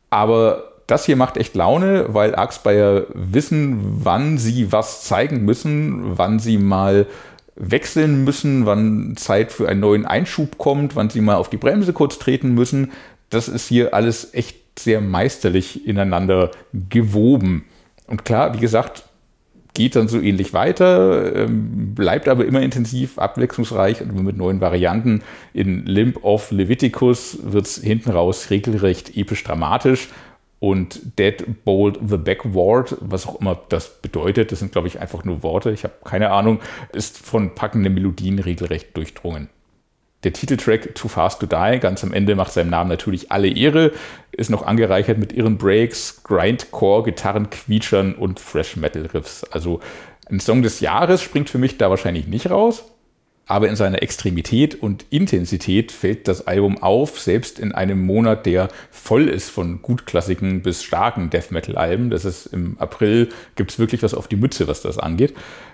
Aber das hier macht echt Laune, weil Arxspire wissen, wann sie was zeigen müssen, wann sie mal wechseln müssen, wann Zeit für einen neuen Einschub kommt, wann sie mal auf die Bremse kurz treten müssen. Das ist hier alles echt sehr meisterlich ineinander gewoben. Und klar, wie gesagt, geht dann so ähnlich weiter, ähm, bleibt aber immer intensiv, abwechslungsreich und mit neuen Varianten. In Limp of Leviticus wird es hinten raus regelrecht episch-dramatisch. Und Deadbolt the Backward, was auch immer das bedeutet, das sind, glaube ich, einfach nur Worte, ich habe keine Ahnung, ist von packenden Melodien regelrecht durchdrungen. Der Titeltrack Too Fast to Die, ganz am Ende, macht seinem Namen natürlich alle Ehre, ist noch angereichert mit irren Breaks, Grindcore, Gitarrenquietschern und Thrash-Metal-Riffs. Also ein Song des Jahres springt für mich da wahrscheinlich nicht raus. Aber in seiner Extremität und Intensität fällt das Album auf, selbst in einem Monat, der voll ist von Gutklassiken bis starken Death-Metal-Alben. Das ist im April, gibt es wirklich was auf die Mütze, was das angeht.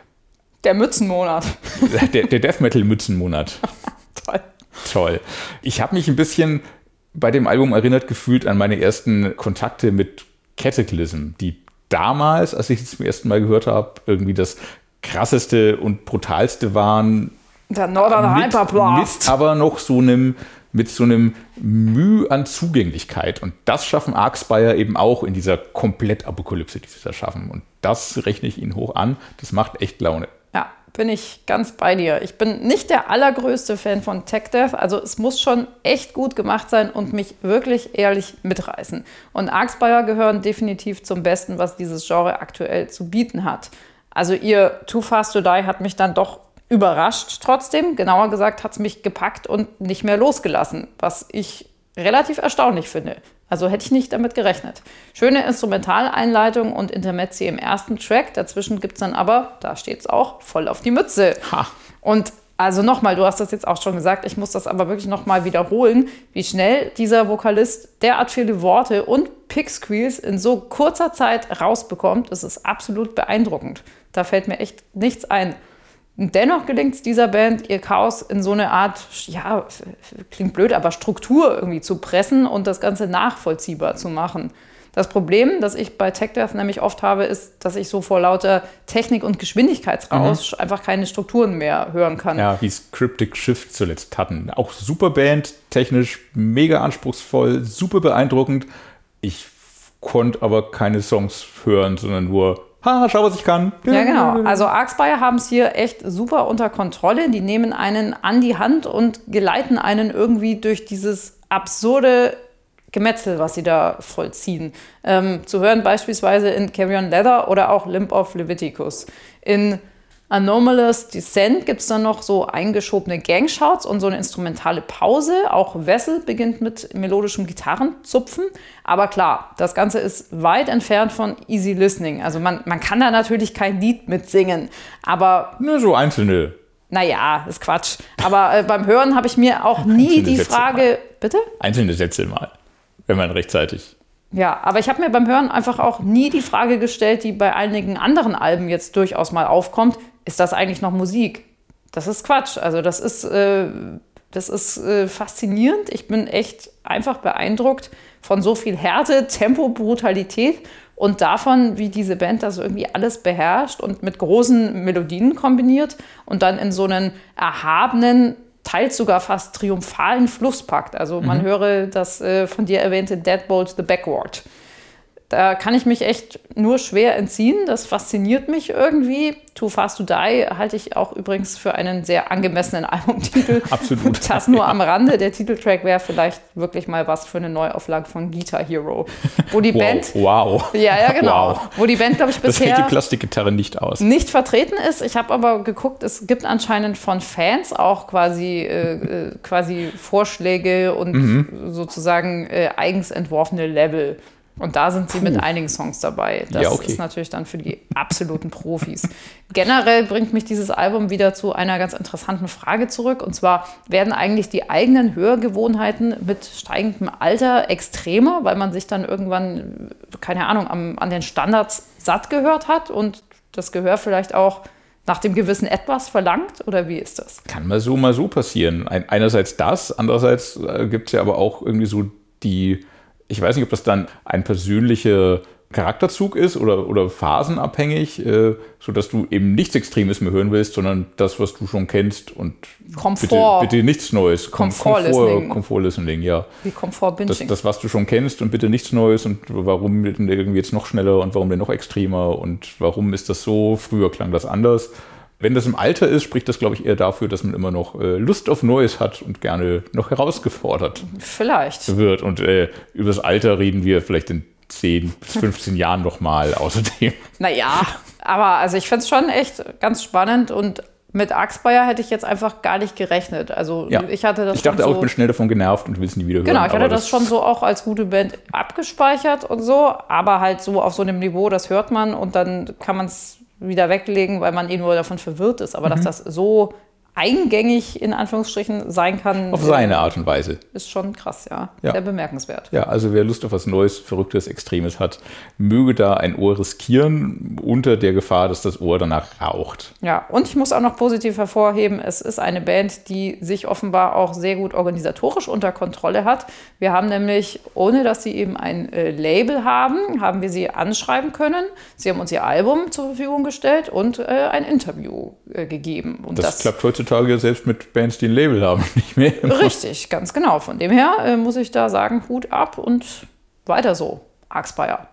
Der Mützenmonat. Der, der Death-Metal-Mützenmonat. Toll. Toll. Ich habe mich ein bisschen bei dem Album erinnert gefühlt an meine ersten Kontakte mit Cataclysm, die damals, als ich es zum ersten Mal gehört habe, irgendwie das krasseste und brutalste waren. Der Northern mit, Hyperblast. Mit aber noch so einem, mit so einem Mühe an Zugänglichkeit. Und das schaffen Archspire eben auch in dieser Komplett-Apokalypse, die sie da schaffen. Und das rechne ich ihnen hoch an. Das macht echt Laune. Ja, bin ich ganz bei dir. Ich bin nicht der allergrößte Fan von Tech Death. Also es muss schon echt gut gemacht sein und mich wirklich ehrlich mitreißen. Und Archspire gehören definitiv zum Besten, was dieses Genre aktuell zu bieten hat. Also ihr Too Fast to Die hat mich dann doch überrascht trotzdem. Genauer gesagt hat es mich gepackt und nicht mehr losgelassen, was ich relativ erstaunlich finde. Also hätte ich nicht damit gerechnet. Schöne Instrumentaleinleitung und Intermezzi im ersten Track. Dazwischen gibt es dann aber, da steht es auch, voll auf die Mütze. Ha. Und also nochmal, du hast das jetzt auch schon gesagt, ich muss das aber wirklich nochmal wiederholen, wie schnell dieser Vokalist derart viele Worte und Pick-Squeals in so kurzer Zeit rausbekommt. Das ist absolut beeindruckend. Da fällt mir echt nichts ein. Und dennoch gelingt es dieser Band, ihr Chaos in so eine Art, ja, klingt blöd, aber Struktur irgendwie zu pressen und das Ganze nachvollziehbar zu machen. Das Problem, das ich bei Tech Death nämlich oft habe, ist, dass ich so vor lauter Technik- und Geschwindigkeitsrausch mhm. einfach keine Strukturen mehr hören kann. Ja, wie es Cryptic Shift zuletzt hatten. Auch super Band, technisch mega anspruchsvoll, super beeindruckend. Ich konnte aber keine Songs hören, sondern nur ha, schau, was ich kann. Ja, genau. Also Archspire haben es hier echt super unter Kontrolle. Die nehmen einen an die Hand und geleiten einen irgendwie durch dieses absurde Gemetzel, was sie da vollziehen. Ähm, zu hören beispielsweise in Carry On Leather oder auch Limp of Leviticus. In Anomalous Descent gibt es dann noch so eingeschobene Gangshouts und so eine instrumentale Pause. Auch Vessel beginnt mit melodischem Gitarrenzupfen. Aber klar, das Ganze ist weit entfernt von easy listening. Also man, man kann da natürlich kein Lied mitsingen. Aber nur so einzelne. Naja, ist Quatsch. Aber äh, beim Hören habe ich mir auch nie einzelne die Sätze Frage... mal. Bitte? Einzelne Sätze mal, wenn man rechtzeitig... Ja, aber ich habe mir beim Hören einfach auch nie die Frage gestellt, die bei einigen anderen Alben jetzt durchaus mal aufkommt, ist das eigentlich noch Musik? Das ist Quatsch. Also das ist, äh, das ist äh, faszinierend. Ich bin echt einfach beeindruckt von so viel Härte, Tempo, Brutalität und davon, wie diese Band das irgendwie alles beherrscht und mit großen Melodien kombiniert und dann in so einen erhabenen, teils sogar fast triumphalen Fluss packt. Also man mhm. höre das äh, von dir erwähnte Deadbolt the Backward. Da kann ich mich echt nur schwer entziehen. Das fasziniert mich irgendwie. Too Fast to Die halte ich auch übrigens für einen sehr angemessenen Albumtitel. Absolut. Das nur am Rande. Der Titeltrack wäre vielleicht wirklich mal was für eine Neuauflage von Guitar Hero. Wo die wow, Band... Wow. Ja, ja, genau. Wow. Wo die Band, glaube ich, bisher... Das hält die Plastikgitarre nicht aus. Nicht vertreten ist. Ich habe aber geguckt, es gibt anscheinend von Fans auch quasi, äh, quasi Vorschläge und mhm. sozusagen äh, eigens entworfene Level. Und da sind sie Puh. mit einigen Songs dabei. Das ja, okay. ist natürlich dann für die absoluten Profis. Generell bringt mich dieses Album wieder zu einer ganz interessanten Frage zurück. Und zwar, werden eigentlich die eigenen Hörgewohnheiten mit steigendem Alter extremer, weil man sich dann irgendwann, keine Ahnung, am, an den Standards satt gehört hat und das Gehör vielleicht auch nach dem gewissen Etwas verlangt? Oder wie ist das? Kann mal so, mal so passieren. Ein, einerseits das, andererseits äh, gibt es ja aber auch irgendwie so die... Ich weiß nicht, ob das dann eine persönliche Charakterzug ist oder, oder phasenabhängig, äh, sodass du eben nichts Extremes mehr hören willst, sondern das, was du schon kennst und Komfort. Bitte, bitte nichts Neues. Komfort-Listening. Komfort-Listening, ja. Wie Komfort-Binging. Das, das, was du schon kennst und bitte nichts Neues und warum denn irgendwie jetzt noch schneller und warum denn noch extremer und warum ist das so, früher klang das anders. Wenn das im Alter ist, spricht das, glaube ich, eher dafür, dass man immer noch äh, Lust auf Neues hat und gerne noch herausgefordert Vielleicht. wird. Und äh, über das Alter reden wir vielleicht in zehn bis fünfzehn Jahren nochmal außerdem. Naja, aber also ich finde es schon echt ganz spannend und mit Axbayer hätte ich jetzt einfach gar nicht gerechnet. Also ja. ich hatte das Ich dachte schon auch, so, ich bin schnell davon genervt und will es nie wieder hören. Genau, ich hatte das, das schon so auch als gute Band abgespeichert und so, aber halt so auf so einem Niveau, das hört man und dann kann man es wieder weglegen, weil man eh nur davon verwirrt ist. Aber mhm. dass das so eingängig in Anführungsstrichen sein kann. Auf seine Art und Weise. Ist schon krass, ja. ja. Sehr bemerkenswert. Ja, also wer Lust auf was Neues, Verrücktes, Extremes hat, möge da ein Ohr riskieren, unter der Gefahr, dass das Ohr danach raucht. Ja, und ich muss auch noch positiv hervorheben, es ist eine Band, die sich offenbar auch sehr gut organisatorisch unter Kontrolle hat. Wir haben nämlich, ohne dass sie eben ein äh, Label haben, haben wir sie anschreiben können. Sie haben uns ihr Album zur Verfügung gestellt und äh, ein Interview äh, gegeben. Und das, das klappt heutzutage selbst mit Bands, die ein Label haben, nicht mehr. Richtig, ganz genau. Von dem her äh, muss ich da sagen, Hut ab und weiter so, Axbayer.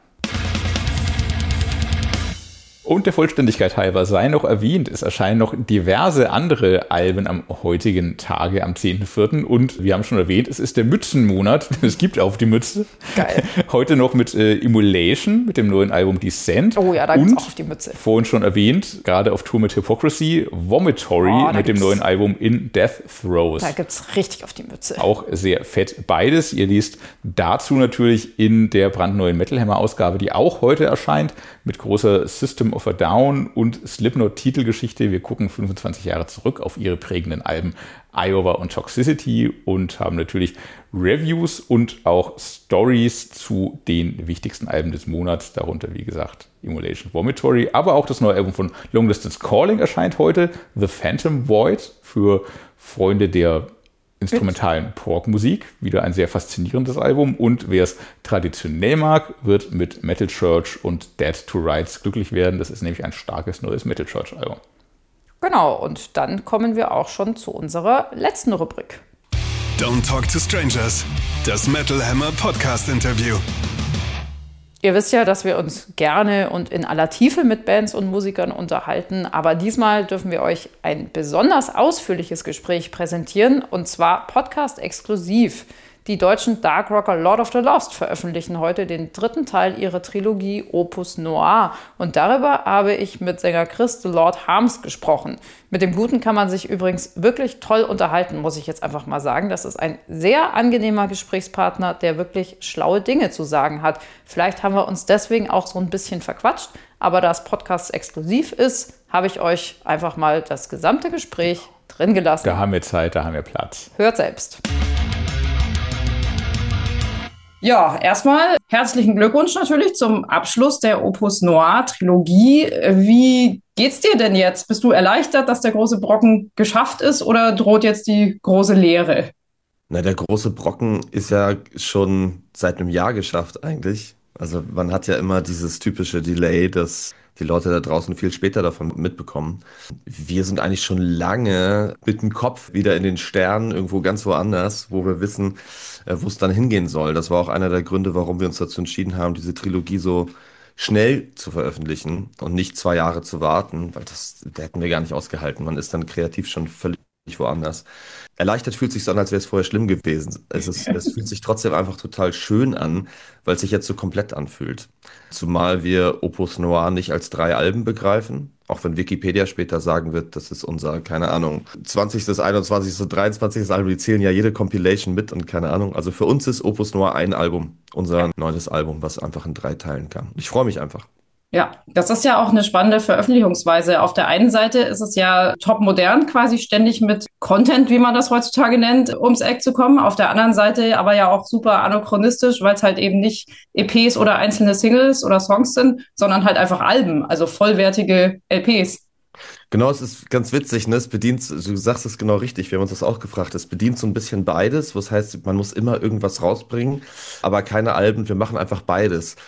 Und der Vollständigkeit halber sei noch erwähnt, es erscheinen noch diverse andere Alben am heutigen Tage, am zehnten vierten Und wir haben schon erwähnt, es ist der Mützenmonat. Es gibt auf die Mütze. Geil. Heute noch mit äh, Immolation, mit dem neuen Album Descent. Oh ja, da gibt's auch auf die Mütze. Vorhin schon erwähnt, gerade auf Tour mit Hypocrisy, Vomitory oh, mit dem neuen Album In Death Throes. Da gibt's richtig auf die Mütze. Auch sehr fett beides. Ihr liest dazu natürlich in der brandneuen Metal Hammer Ausgabe, die auch heute erscheint, mit großer System of a Down und Slipknot-Titelgeschichte. Wir gucken fünfundzwanzig Jahre zurück auf ihre prägenden Alben Iowa und Toxicity und haben natürlich Reviews und auch Stories zu den wichtigsten Alben des Monats, darunter wie gesagt Immolation, Vomitory, aber auch das neue Album von Long Distance Calling erscheint heute, The Phantom Void, für Freunde der instrumentalen Prog-Musik. Wieder ein sehr faszinierendes Album. Und wer es traditionell mag, wird mit Metal Church und Dead to Rights glücklich werden. Das ist nämlich ein starkes neues Metal Church-Album. Genau, und dann kommen wir auch schon zu unserer letzten Rubrik. Don't Talk to Strangers, das Metal Hammer Podcast-Interview. Ihr wisst ja, dass wir uns gerne und in aller Tiefe mit Bands und Musikern unterhalten, aber diesmal dürfen wir euch ein besonders ausführliches Gespräch präsentieren, und zwar Podcast-exklusiv. Die deutschen Dark Rocker Lord of the Lost veröffentlichen heute den dritten Teil ihrer Trilogie Opus Noir. Und darüber habe ich mit Sänger Chris the Lord Harms gesprochen. Mit dem Guten kann man sich übrigens wirklich toll unterhalten, muss ich jetzt einfach mal sagen. Das ist ein sehr angenehmer Gesprächspartner, der wirklich schlaue Dinge zu sagen hat. Vielleicht haben wir uns deswegen auch so ein bisschen verquatscht, aber da es Podcast exklusiv ist, habe ich euch einfach mal das gesamte Gespräch drin gelassen. Da haben wir Zeit, da haben wir Platz. Hört selbst. Ja, erstmal herzlichen Glückwunsch natürlich zum Abschluss der Opus Noir Trilogie. Wie geht's dir denn jetzt? Bist du erleichtert, dass der große Brocken geschafft ist, oder droht jetzt die große Leere? Na, der große Brocken ist ja schon seit einem Jahr geschafft eigentlich. Also man hat ja immer dieses typische Delay, dass die Leute da draußen viel später davon mitbekommen. Wir sind eigentlich schon lange mit dem Kopf wieder in den Sternen, irgendwo ganz woanders, wo wir wissen, wo es dann hingehen soll. Das war auch einer der Gründe, warum wir uns dazu entschieden haben, diese Trilogie so schnell zu veröffentlichen und nicht zwei Jahre zu warten, weil das, das hätten wir gar nicht ausgehalten. Man ist dann kreativ schon völlig woanders. Erleichtert fühlt sich so an, als wäre es vorher schlimm gewesen. Es, ist, es fühlt sich trotzdem einfach total schön an, weil es sich jetzt so komplett anfühlt. Zumal wir Opus Noir nicht als drei Alben begreifen, auch wenn Wikipedia später sagen wird, das ist unser, keine Ahnung, zwanzigste, einundzwanzigste, dreiundzwanzigste Album, die zählen ja jede Compilation mit und keine Ahnung. Also für uns ist Opus Noir ein Album, unser neues Album, was einfach in drei teilen kann. Ich freue mich einfach. Ja, das ist ja auch eine spannende Veröffentlichungsweise. Auf der einen Seite ist es ja top modern, quasi ständig mit Content, wie man das heutzutage nennt, ums Eck zu kommen. Auf der anderen Seite aber ja auch super anachronistisch, weil es halt eben nicht E Ps oder einzelne Singles oder Songs sind, sondern halt einfach Alben, also vollwertige L Ps. Genau, es ist ganz witzig, ne? Es bedient, du sagst es genau richtig, wir haben uns das auch gefragt, es bedient so ein bisschen beides, was heißt, man muss immer irgendwas rausbringen, aber keine Alben, wir machen einfach beides.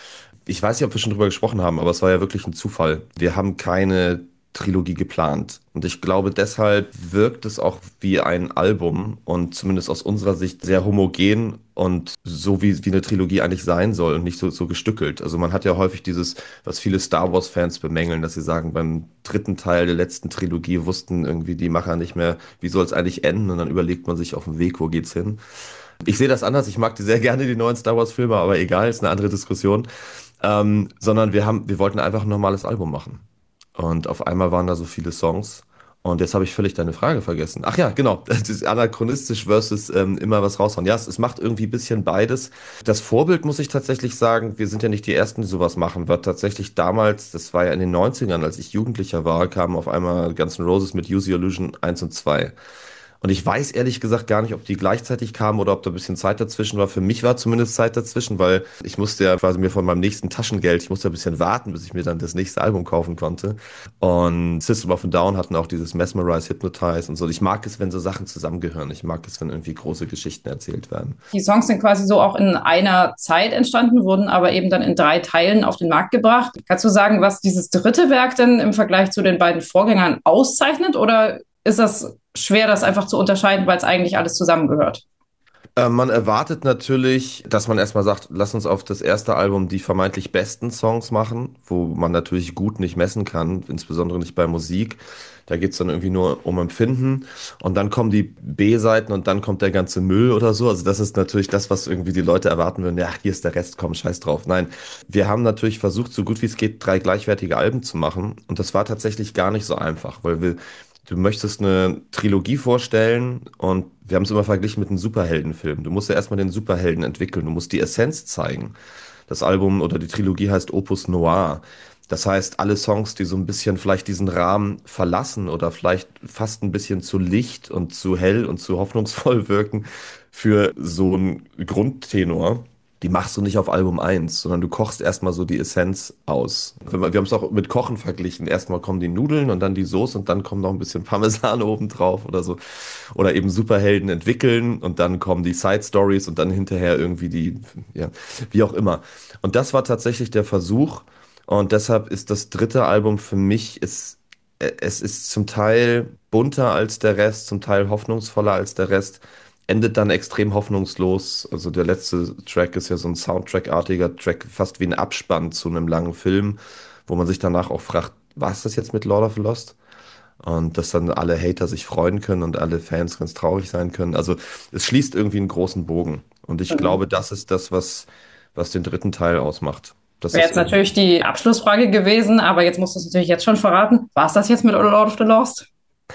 Ich weiß nicht, ob wir schon drüber gesprochen haben, aber es war ja wirklich ein Zufall. Wir haben keine Trilogie geplant. Und ich glaube, deshalb wirkt es auch wie ein Album und zumindest aus unserer Sicht sehr homogen und so wie, wie eine Trilogie eigentlich sein soll und nicht so, so gestückelt. Also man hat ja häufig dieses, was viele Star Wars-Fans bemängeln, dass sie sagen, beim dritten Teil der letzten Trilogie wussten irgendwie die Macher nicht mehr, wie soll es eigentlich enden, und dann überlegt man sich auf dem Weg, wo geht's hin. Ich sehe das anders, ich mag die sehr gerne, die neuen Star Wars-Filme, aber egal, ist eine andere Diskussion. Ähm, sondern wir haben, wir wollten einfach ein normales Album machen. Und auf einmal waren da so viele Songs. Und jetzt habe ich völlig deine Frage vergessen. Ach ja, genau. Das ist anachronistisch versus ähm, immer was raushauen. Ja, es, es macht irgendwie ein bisschen beides. Das Vorbild, muss ich tatsächlich sagen, wir sind ja nicht die Ersten, die sowas machen, war tatsächlich damals, das war ja in den Neunzigern, als ich Jugendlicher war, kamen auf einmal Guns N' Roses mit Use Your Illusion eins und zwei. Und ich weiß ehrlich gesagt gar nicht, ob die gleichzeitig kamen oder ob da ein bisschen Zeit dazwischen war. Für mich war zumindest Zeit dazwischen, weil ich musste ja quasi mir von meinem nächsten Taschengeld, ich musste ein bisschen warten, bis ich mir dann das nächste Album kaufen konnte. Und System of a Down hatten auch dieses Mesmerize, Hypnotize und so. Ich mag es, wenn so Sachen zusammengehören. Ich mag es, wenn irgendwie große Geschichten erzählt werden. Die Songs sind quasi so auch in einer Zeit entstanden, wurden aber eben dann in drei Teilen auf den Markt gebracht. Kannst du sagen, was dieses dritte Werk denn im Vergleich zu den beiden Vorgängern auszeichnet, oder ist das schwer, das einfach zu unterscheiden, weil es eigentlich alles zusammengehört? Äh, man erwartet natürlich, dass man erstmal sagt, lass uns auf das erste Album die vermeintlich besten Songs machen, wo man natürlich gut nicht messen kann, insbesondere nicht bei Musik. Da geht's dann irgendwie nur um Empfinden, und dann kommen die B-Seiten und dann kommt der ganze Müll oder so. Also das ist natürlich das, was irgendwie die Leute erwarten würden. Ja, hier ist der Rest, komm, scheiß drauf. Nein, wir haben natürlich versucht, so gut wie es geht, drei gleichwertige Alben zu machen, und das war tatsächlich gar nicht so einfach, weil wir Du möchtest eine Trilogie vorstellen, und wir haben es immer verglichen mit einem Superheldenfilm. Du musst ja erstmal den Superhelden entwickeln, du musst die Essenz zeigen. Das Album oder die Trilogie heißt Opus Noir. Das heißt, alle Songs, die so ein bisschen vielleicht diesen Rahmen verlassen oder vielleicht fast ein bisschen zu licht und zu hell und zu hoffnungsvoll wirken für so einen Grundtenor, die machst du nicht auf Album eins, sondern du kochst erstmal so die Essenz aus. Wir wir haben es auch mit Kochen verglichen. Erstmal kommen die Nudeln und dann die Soße und dann kommt noch ein bisschen Parmesan oben drauf oder so. Oder eben Superhelden entwickeln und dann kommen die Side Stories und dann hinterher irgendwie die, ja, wie auch immer. Und das war tatsächlich der Versuch, und deshalb ist das dritte Album für mich, ist, es ist zum Teil bunter als der Rest, zum Teil hoffnungsvoller als der Rest, endet dann extrem hoffnungslos. Also der letzte Track ist ja so ein Soundtrack-artiger Track, fast wie ein Abspann zu einem langen Film, wo man sich danach auch fragt, was ist das jetzt mit Lord of the Lost? Und dass dann alle Hater sich freuen können und alle Fans ganz traurig sein können. Also es schließt irgendwie einen großen Bogen. Und ich glaube, das ist das, was, was den dritten Teil ausmacht. Das Wäre ist jetzt natürlich die Abschlussfrage gewesen, aber jetzt musst du es natürlich jetzt schon verraten. War es das jetzt mit Lord of the Lost?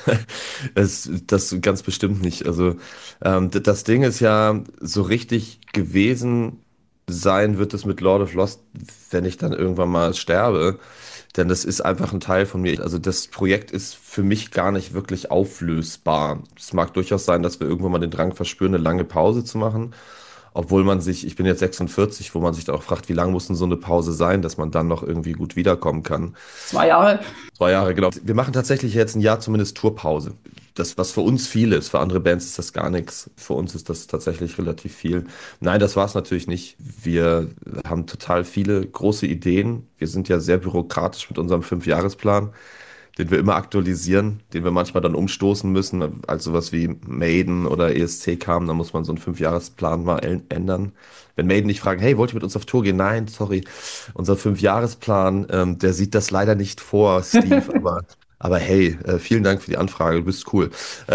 Es, das ganz bestimmt nicht. Also ähm, d- das Ding ist ja, so richtig gewesen sein wird es mit Lord of Lost, wenn ich dann irgendwann mal sterbe. Denn das ist einfach ein Teil von mir. Also das Projekt ist für mich gar nicht wirklich auflösbar. Es mag durchaus sein, dass wir irgendwann mal den Drang verspüren, eine lange Pause zu machen. Obwohl man sich, ich bin jetzt sechsundvierzig, wo man sich da auch fragt, wie lang muss denn so eine Pause sein, dass man dann noch irgendwie gut wiederkommen kann. Zwei Jahre. Zwei Jahre, genau. Wir machen tatsächlich jetzt ein Jahr zumindest Tourpause. Das, was für uns viel ist. Für andere Bands ist das gar nichts. Für uns ist das tatsächlich relativ viel. Nein, das war es natürlich nicht. Wir haben total viele große Ideen. Wir sind ja sehr bürokratisch mit unserem Fünfjahresplan, den wir immer aktualisieren, den wir manchmal dann umstoßen müssen, als sowas wie Maiden oder E S C kam, dann muss man so einen Fünfjahresplan mal äl- ändern. Wenn Maiden nicht fragen, hey, wollt ihr mit uns auf Tour gehen? Nein, sorry, unser Fünfjahresplan, ähm, der sieht das leider nicht vor, Steve, aber, aber hey, äh, vielen Dank für die Anfrage, du bist cool.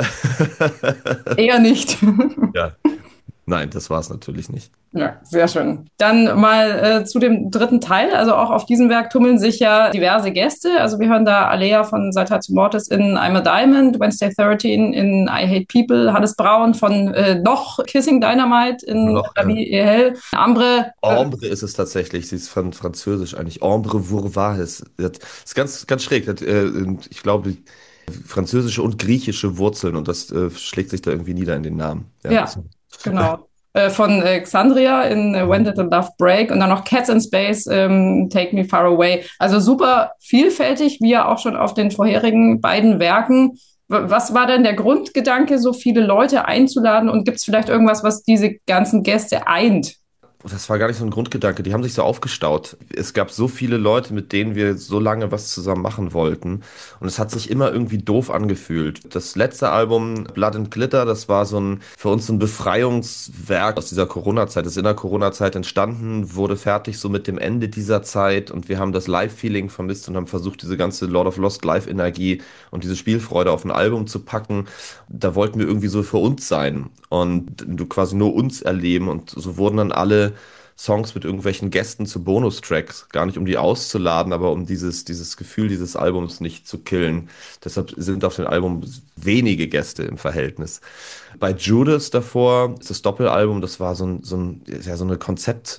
Eher nicht. Ja, nein, das war es natürlich nicht. Ja, sehr schön. Dann mal äh, zu dem dritten Teil. Also auch auf diesem Werk tummeln sich ja diverse Gäste. Also wir hören da Alea von Saltatio Mortis in I'm a Diamond, Wednesday dreizehn in I Hate People, Hannes Braun von äh, noch Kissing Dynamite in Noch, La ja. Vie est Helle, Ambre. Äh, Ambre ist es tatsächlich, sie ist von Französisch eigentlich. Ambre Vourvages. Das ist ganz, ganz schräg. Das, äh, ich glaube, französische und griechische Wurzeln, und das äh, schlägt sich da irgendwie nieder in den Namen. ja, genau. Äh, von äh, Xandria in äh, When Did the Love Break und dann noch Cats in Space, ähm, Take Me Far Away. Also super vielfältig, wie ja auch schon auf den vorherigen beiden Werken. W- Was war denn der Grundgedanke, so viele Leute einzuladen, und gibt es vielleicht irgendwas, was diese ganzen Gäste eint? Das war gar nicht so ein Grundgedanke. Die haben sich so aufgestaut. Es gab so viele Leute, mit denen wir so lange was zusammen machen wollten. Und es hat sich immer irgendwie doof angefühlt. Das letzte Album, Blood and Glitter, das war so ein, für uns so ein Befreiungswerk aus dieser Corona-Zeit. Das ist in der Corona-Zeit entstanden, wurde fertig so mit dem Ende dieser Zeit. Und wir haben das Live-Feeling vermisst und haben versucht, diese ganze Lord of Lost Live-Energie und diese Spielfreude auf ein Album zu packen. Da wollten wir irgendwie so für uns sein und du quasi nur uns erleben. Und so wurden dann alle Songs mit irgendwelchen Gästen zu Bonustracks, gar nicht um die auszuladen, aber um dieses, dieses Gefühl dieses Albums nicht zu killen. Deshalb sind auf dem Album wenige Gäste im Verhältnis. Bei Judas davor, das Doppelalbum, das war so ein, so ein, ja, so eine Konzept,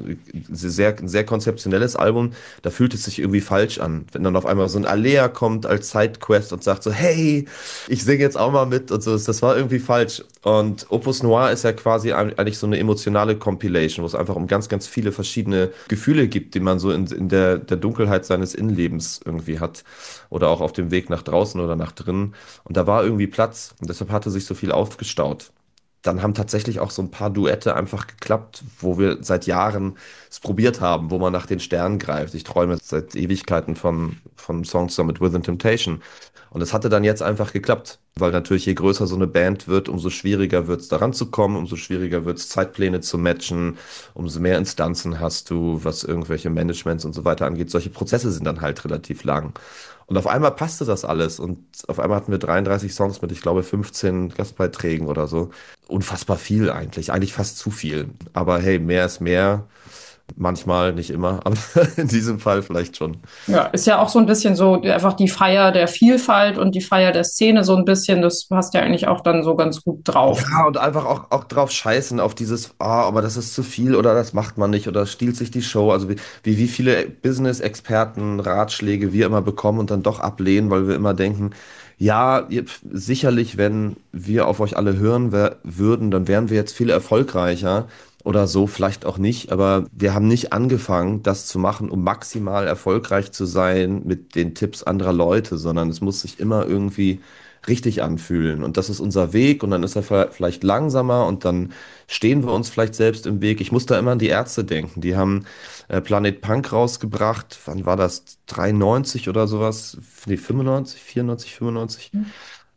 sehr, sehr konzeptionelles Album, da fühlt es sich irgendwie falsch an. Wenn dann auf einmal so ein Alea kommt als Sidequest und sagt so, hey, ich singe jetzt auch mal mit und so, das war irgendwie falsch. Und Opus Noir ist ja quasi eigentlich so eine emotionale Compilation, wo es einfach um ganz, ganz viele verschiedene Gefühle gibt, die man so in, in der, der Dunkelheit seines Innenlebens irgendwie hat oder auch auf dem Weg nach draußen oder nach drinnen. Und da war irgendwie Platz und deshalb hatte sich so viel aufgestaut. Dann haben tatsächlich auch so ein paar Duette einfach geklappt, wo wir seit Jahren es probiert haben, wo man nach den Sternen greift. Ich träume seit Ewigkeiten von, von Songs so mit Within Temptation. Und es hatte dann jetzt einfach geklappt, weil natürlich je größer so eine Band wird, umso schwieriger wird es daran zu kommen, umso schwieriger wird es Zeitpläne zu matchen, umso mehr Instanzen hast du, was irgendwelche Managements und so weiter angeht. Solche Prozesse sind dann halt relativ lang. Und auf einmal passte das alles und auf einmal hatten wir dreiunddreißig Songs mit, ich glaube, fünfzehn Gastbeiträgen oder so. Unfassbar viel eigentlich, eigentlich fast zu viel. Aber hey, mehr ist mehr. Manchmal, nicht immer, aber in diesem Fall vielleicht schon. Ja, ist ja auch so ein bisschen so einfach die Feier der Vielfalt und die Feier der Szene so ein bisschen. Das passt ja eigentlich auch dann so ganz gut drauf. Ja, und einfach auch, auch drauf scheißen, auf dieses, ah, aber das ist zu viel oder das macht man nicht oder stiehlt sich die Show. Also wie, wie, wie viele Business-Experten Ratschläge wir immer bekommen und dann doch ablehnen, weil wir immer denken, ja, ihr, sicherlich, wenn wir auf euch alle hören wär, würden, dann wären wir jetzt viel erfolgreicher. Oder so, vielleicht auch nicht, aber wir haben nicht angefangen, das zu machen, um maximal erfolgreich zu sein mit den Tipps anderer Leute, sondern es muss sich immer irgendwie richtig anfühlen. Und das ist unser Weg und dann ist er vielleicht langsamer und dann stehen wir uns vielleicht selbst im Weg. Ich muss da immer an die Ärzte denken. Die haben äh, Planet Punk rausgebracht. Wann war das? dreiundneunzig oder sowas? Nee, fünfundneunzig, vierundneunzig, fünfundneunzig. Mhm.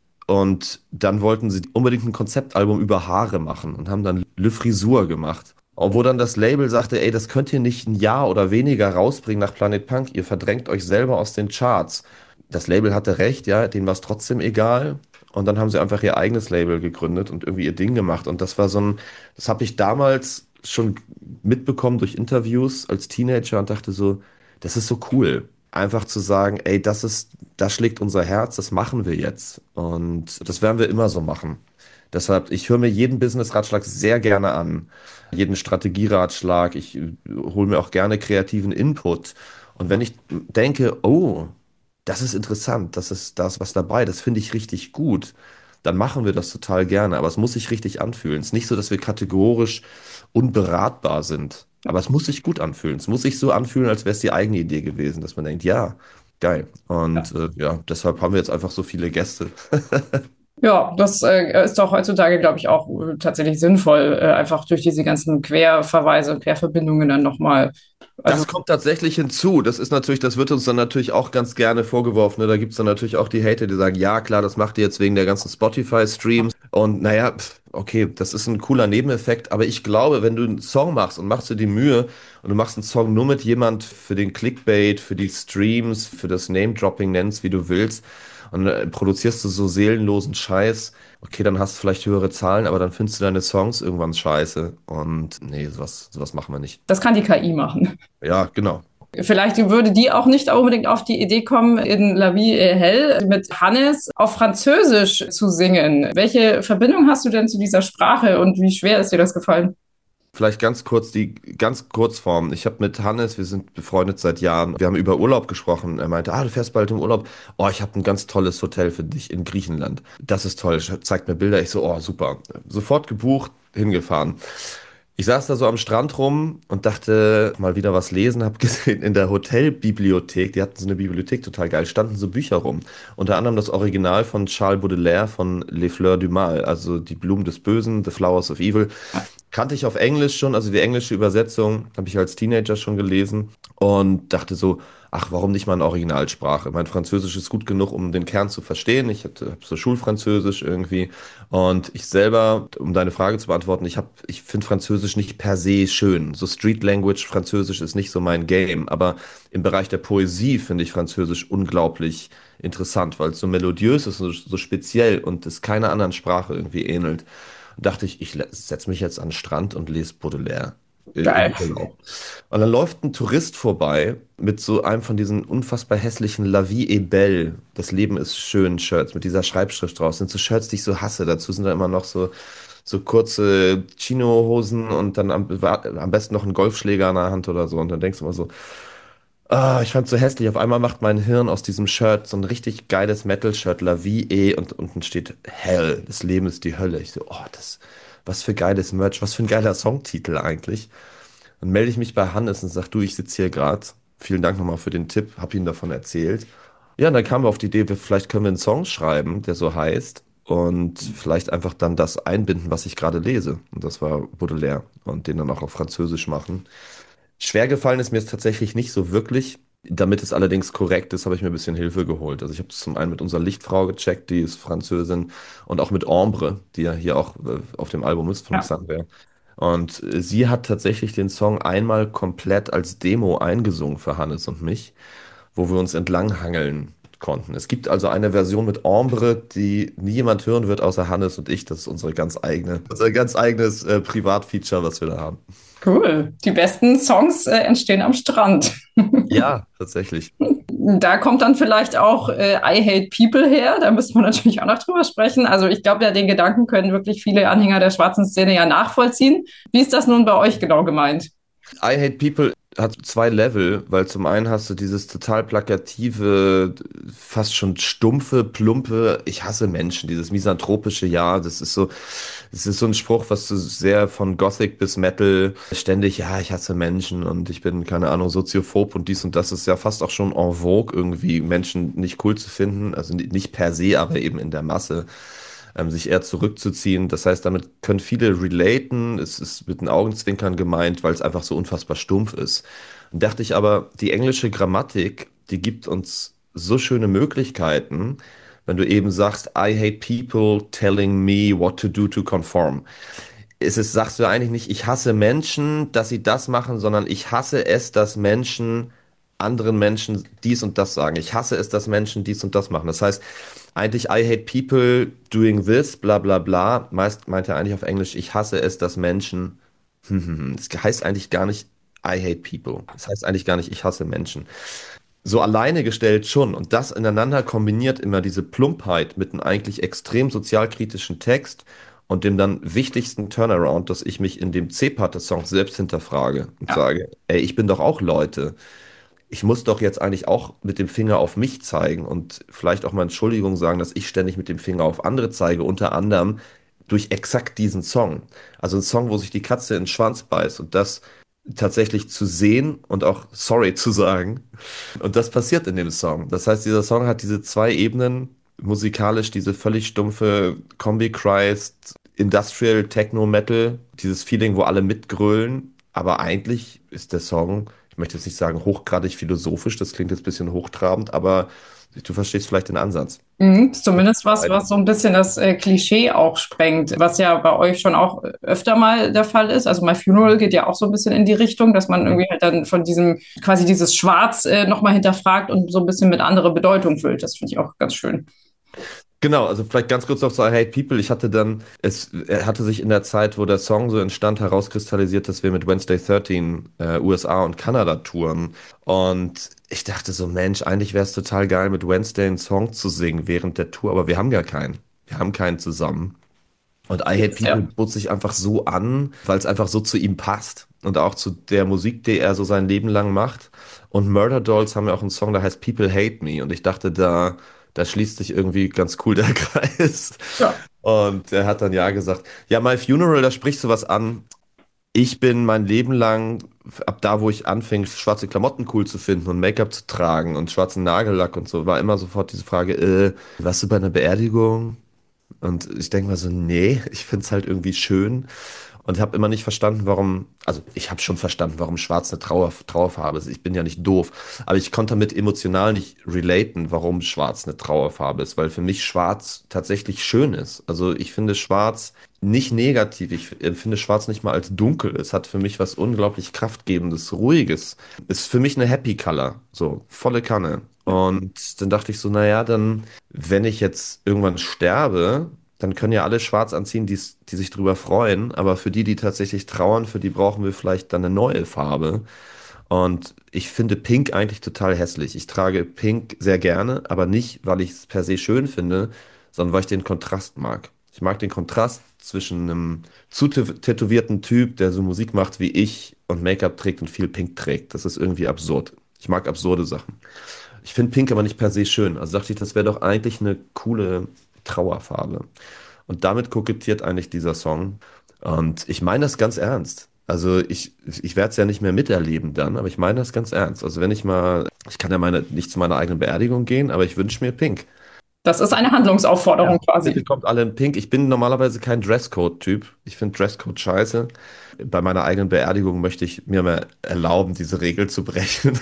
Und dann wollten sie unbedingt ein Konzeptalbum über Haare machen und haben dann Le Frisur gemacht. Obwohl dann das Label sagte, ey, das könnt ihr nicht ein Jahr oder weniger rausbringen nach Planet Punk. Ihr verdrängt euch selber aus den Charts. Das Label hatte recht, ja, denen war es trotzdem egal. Und dann haben sie einfach ihr eigenes Label gegründet und irgendwie ihr Ding gemacht. Und das war so ein, das habe ich damals schon mitbekommen durch Interviews als Teenager und dachte so, das ist so cool. Einfach zu sagen, ey, das ist, das schlägt unser Herz, das machen wir jetzt. Und das werden wir immer so machen. Deshalb, ich höre mir jeden Business-Ratschlag sehr gerne an. Jeden Strategieratschlag. Ich hole mir auch gerne kreativen Input. Und wenn ich denke, oh, das ist interessant, das ist das, was dabei, das finde ich richtig gut, dann machen wir das total gerne. Aber es muss sich richtig anfühlen. Es ist nicht so, dass wir kategorisch unberatbar sind. Aber es muss sich gut anfühlen. Es muss sich so anfühlen, als wäre es die eigene Idee gewesen, dass man denkt, ja, geil. Und ja, äh, ja deshalb haben wir jetzt einfach so viele Gäste. Ja, das äh, ist doch heutzutage, glaube ich, auch äh, tatsächlich sinnvoll, äh, einfach durch diese ganzen Querverweise und Querverbindungen dann nochmal. Also das kommt tatsächlich hinzu. Das ist natürlich, das wird uns dann natürlich auch ganz gerne vorgeworfen. Ne? Da gibt es dann natürlich auch die Hater, die sagen, ja klar, das macht ihr jetzt wegen der ganzen Spotify-Streams. Und naja, okay, das ist ein cooler Nebeneffekt. Aber ich glaube, wenn du einen Song machst und machst dir die Mühe und du machst einen Song nur mit jemand für den Clickbait, für die Streams, für das Name-Dropping nennst, wie du willst, und äh, produzierst du so seelenlosen Scheiß, okay, dann hast du vielleicht höhere Zahlen, aber dann findest du deine Songs irgendwann scheiße. Und nee, sowas, sowas machen wir nicht. Das kann die K I machen. Ja, genau. Vielleicht würde die auch nicht unbedingt auf die Idee kommen, in La Vie est Helle mit Hannes auf Französisch zu singen. Welche Verbindung hast du denn zu dieser Sprache und wie schwer ist dir das gefallen? Vielleicht ganz kurz die ganz Kurzform. Ich habe mit Hannes, wir sind befreundet seit Jahren, wir haben über Urlaub gesprochen. Er meinte, ah, du fährst bald im Urlaub. Oh, ich habe ein ganz tolles Hotel für dich in Griechenland. Das ist toll. Zeigt mir Bilder. Ich so, oh, super. Sofort gebucht, hingefahren. Ich saß da so am Strand rum und dachte, mal wieder was lesen, habe gesehen, in der Hotelbibliothek, die hatten so eine Bibliothek, total geil, standen so Bücher rum. Unter anderem das Original von Charles Baudelaire von Les Fleurs du Mal, also Die Blumen des Bösen, The Flowers of Evil. Kannte ich auf Englisch schon, also die englische Übersetzung habe ich als Teenager schon gelesen und dachte so, ach, warum nicht mal in Originalsprache? Mein Französisch ist gut genug, um den Kern zu verstehen. Ich habe so Schulfranzösisch irgendwie und ich selber, um deine Frage zu beantworten, ich habe, ich finde Französisch nicht per se schön. So Street Language Französisch ist nicht so mein Game, aber im Bereich der Poesie finde ich Französisch unglaublich interessant, weil es so melodiös ist, so, so speziell und es keiner anderen Sprache irgendwie ähnelt. Dachte ich, ich setze mich jetzt an den Strand und lese Baudelaire äh, im Geil. Urlaub. Und dann läuft ein Tourist vorbei mit so einem von diesen unfassbar hässlichen La Vie est belle, das Leben ist schön Shirts mit dieser Schreibschrift draus. Das sind so Shirts, die ich so hasse. Dazu sind da immer noch so, so kurze Chino-Hosen und dann am, am besten noch ein Golfschläger in der Hand oder so. Und dann denkst du immer so, ah, ich fand's so hässlich. Auf einmal macht mein Hirn aus diesem Shirt so ein richtig geiles Metal-Shirt, La Vie est, und unten steht Hell, das Leben ist die Hölle. Ich so, oh, das, was für geiles Merch, was für ein geiler Songtitel eigentlich. Dann melde ich mich bei Hannes und sag, du, ich sitze hier gerade. Vielen Dank nochmal für den Tipp, hab ihm davon erzählt. Ja, und dann kamen wir auf die Idee, wir, vielleicht können wir einen Song schreiben, der so heißt. Und vielleicht einfach dann das einbinden, was ich gerade lese. Und das war Baudelaire. Und den dann auch auf Französisch machen. Schwer gefallen ist mir es tatsächlich nicht so wirklich. Damit es allerdings korrekt ist, habe ich mir ein bisschen Hilfe geholt. Also ich habe es zum einen mit unserer Lichtfrau gecheckt, die ist Französin, und auch mit Ambre, die ja hier auch äh, auf dem Album ist von Ja. Xander. Und äh, sie hat tatsächlich den Song einmal komplett als Demo eingesungen für Hannes und mich, wo wir uns entlanghangeln konnten. Es gibt also eine Version mit Ambre, die nie jemand hören wird, außer Hannes und ich. Das ist unsere ganz eigene, unser ganz eigenes äh, Privatfeature, was wir da haben. Cool. Die besten Songs äh, entstehen am Strand. Ja, tatsächlich. Da kommt dann vielleicht auch äh, I Hate People her. Da müssen wir natürlich auch noch drüber sprechen. Also ich glaube ja, den Gedanken können wirklich viele Anhänger der schwarzen Szene ja nachvollziehen. Wie ist das nun bei euch genau gemeint? I Hate People hat zwei Level, weil zum einen hast du dieses total plakative, fast schon stumpfe, plumpe, ich hasse Menschen, dieses misanthropische Ja, das ist so, das ist so ein Spruch, was du sehr von Gothic bis Metal ständig, ja, ich hasse Menschen und ich bin, keine Ahnung, soziophob und dies und das ist ja fast auch schon en vogue irgendwie, Menschen nicht cool zu finden, also nicht per se, aber eben in der Masse. Ähm, sich eher zurückzuziehen. Das heißt, damit können viele relaten. Es ist mit den Augenzwinkern gemeint, weil es einfach so unfassbar stumpf ist. Und dachte ich aber, die englische Grammatik, die gibt uns so schöne Möglichkeiten, wenn du eben sagst, I hate people telling me what to do to conform. Es ist, sagst du eigentlich nicht, ich hasse Menschen, dass sie das machen, sondern ich hasse es, dass Menschen anderen Menschen dies und das sagen. Ich hasse es, dass Menschen dies und das machen. Das heißt, eigentlich I hate people doing this, bla bla bla. Meist meint er eigentlich auf Englisch, ich hasse es, dass Menschen. Das heißt eigentlich gar nicht I hate people. Das heißt eigentlich gar nicht, ich hasse Menschen. So alleine gestellt schon. Und das ineinander kombiniert immer diese Plumpheit mit einem eigentlich extrem sozialkritischen Text und dem dann wichtigsten Turnaround, dass ich mich in dem C-Part des Songs selbst hinterfrage und Ja. sage, ey, ich bin doch auch Leute. Ich muss doch jetzt eigentlich auch mit dem Finger auf mich zeigen und vielleicht auch mal Entschuldigung sagen, dass ich ständig mit dem Finger auf andere zeige, unter anderem durch exakt diesen Song. Also ein Song, wo sich die Katze in den Schwanz beißt und das tatsächlich zu sehen und auch sorry zu sagen. Und das passiert in dem Song. Das heißt, dieser Song hat diese zwei Ebenen, musikalisch diese völlig stumpfe Kombi-Christ, Industrial Techno Metal, dieses Feeling, wo alle mitgrölen, aber eigentlich ist der Song, ich möchte jetzt nicht sagen hochgradig philosophisch, das klingt jetzt ein bisschen hochtrabend, aber du verstehst vielleicht den Ansatz. Mhm, ist zumindest was, was so ein bisschen das äh, Klischee auch sprengt, was ja bei euch schon auch öfter mal der Fall ist. Also My Funeral geht ja auch so ein bisschen in die Richtung, dass man irgendwie halt dann von diesem, quasi dieses Schwarz äh, nochmal hinterfragt und so ein bisschen mit andere Bedeutung füllt. Das finde ich auch ganz schön. Genau, also vielleicht ganz kurz noch zu I Hate People. Ich hatte dann, es er hatte sich in der Zeit, wo der Song so entstand, herauskristallisiert, dass wir mit Wednesday dreizehn äh, U S A und Kanada touren. Und ich dachte so, Mensch, eigentlich wäre es total geil, mit Wednesday einen Song zu singen während der Tour, aber wir haben gar keinen. Wir haben keinen zusammen. Und I Hate People Ja. bot sich einfach so an, weil es einfach so zu ihm passt. Und auch zu der Musik, die er so sein Leben lang macht. Und Murder Dolls haben ja auch einen Song, der heißt People Hate Me. Und ich dachte, da, da schließt sich irgendwie ganz cool der Kreis. Ja. Und er hat dann ja gesagt, ja, My Funeral, da sprichst du was an. Ich bin mein Leben lang, ab da, wo ich anfing, schwarze Klamotten cool zu finden und Make-up zu tragen und schwarzen Nagellack und so, war immer sofort diese Frage, äh, warst du bei einer Beerdigung? Und ich denke mal so, nee, ich finde es halt irgendwie schön. und habe immer nicht verstanden, warum, also ich habe schon verstanden, warum Schwarz eine Trauer, Trauerfarbe ist. Ich bin ja nicht doof, aber ich konnte damit emotional nicht relaten, warum Schwarz eine Trauerfarbe ist, weil für mich Schwarz tatsächlich schön ist. Also ich finde Schwarz nicht negativ, ich empfinde Schwarz nicht mal als dunkel. Es hat für mich was unglaublich Kraftgebendes, Ruhiges. Ist für mich eine Happy Color, so volle Kanne. Und dann dachte ich so, naja, dann, wenn ich jetzt irgendwann sterbe, dann können ja alle schwarz anziehen, die's- die sich drüber freuen. Aber für die, die tatsächlich trauern, für die brauchen wir vielleicht dann eine neue Farbe. Und ich finde Pink eigentlich total hässlich. Ich trage Pink sehr gerne, aber nicht, weil ich es per se schön finde, sondern weil ich den Kontrast mag. Ich mag den Kontrast zwischen einem zu tä- tätowierten Typ, der so Musik macht wie ich und Make-up trägt und viel Pink trägt. Das ist irgendwie absurd. Ich mag absurde Sachen. Ich finde Pink aber nicht per se schön. Also dachte ich, das wäre doch eigentlich eine coole Trauerfarbe. Und damit kokettiert eigentlich dieser Song. Und ich meine das ganz ernst. Also ich, ich werde es ja nicht mehr miterleben dann, aber ich meine das ganz ernst. Also wenn ich mal, ich kann ja meine, nicht zu meiner eigenen Beerdigung gehen, aber ich wünsche mir Pink. Das ist eine Handlungsaufforderung quasi. Bitte kommt alle in Pink. Ich bin normalerweise kein Dresscode-Typ. Ich finde Dresscode scheiße. Bei meiner eigenen Beerdigung möchte ich mir mal erlauben, diese Regel zu brechen.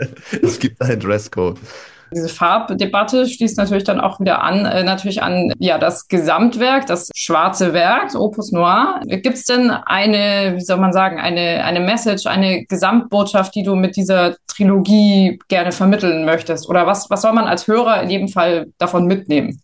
Es gibt einen Dresscode. Diese Farbdebatte schließt natürlich dann auch wieder an, äh, natürlich an ja das Gesamtwerk, das schwarze Werk, Opus Noir. Gibt es denn eine, wie soll man sagen, eine, eine Message, eine Gesamtbotschaft, die du mit dieser Trilogie gerne vermitteln möchtest? Oder was, was soll man als Hörer in jedem Fall davon mitnehmen?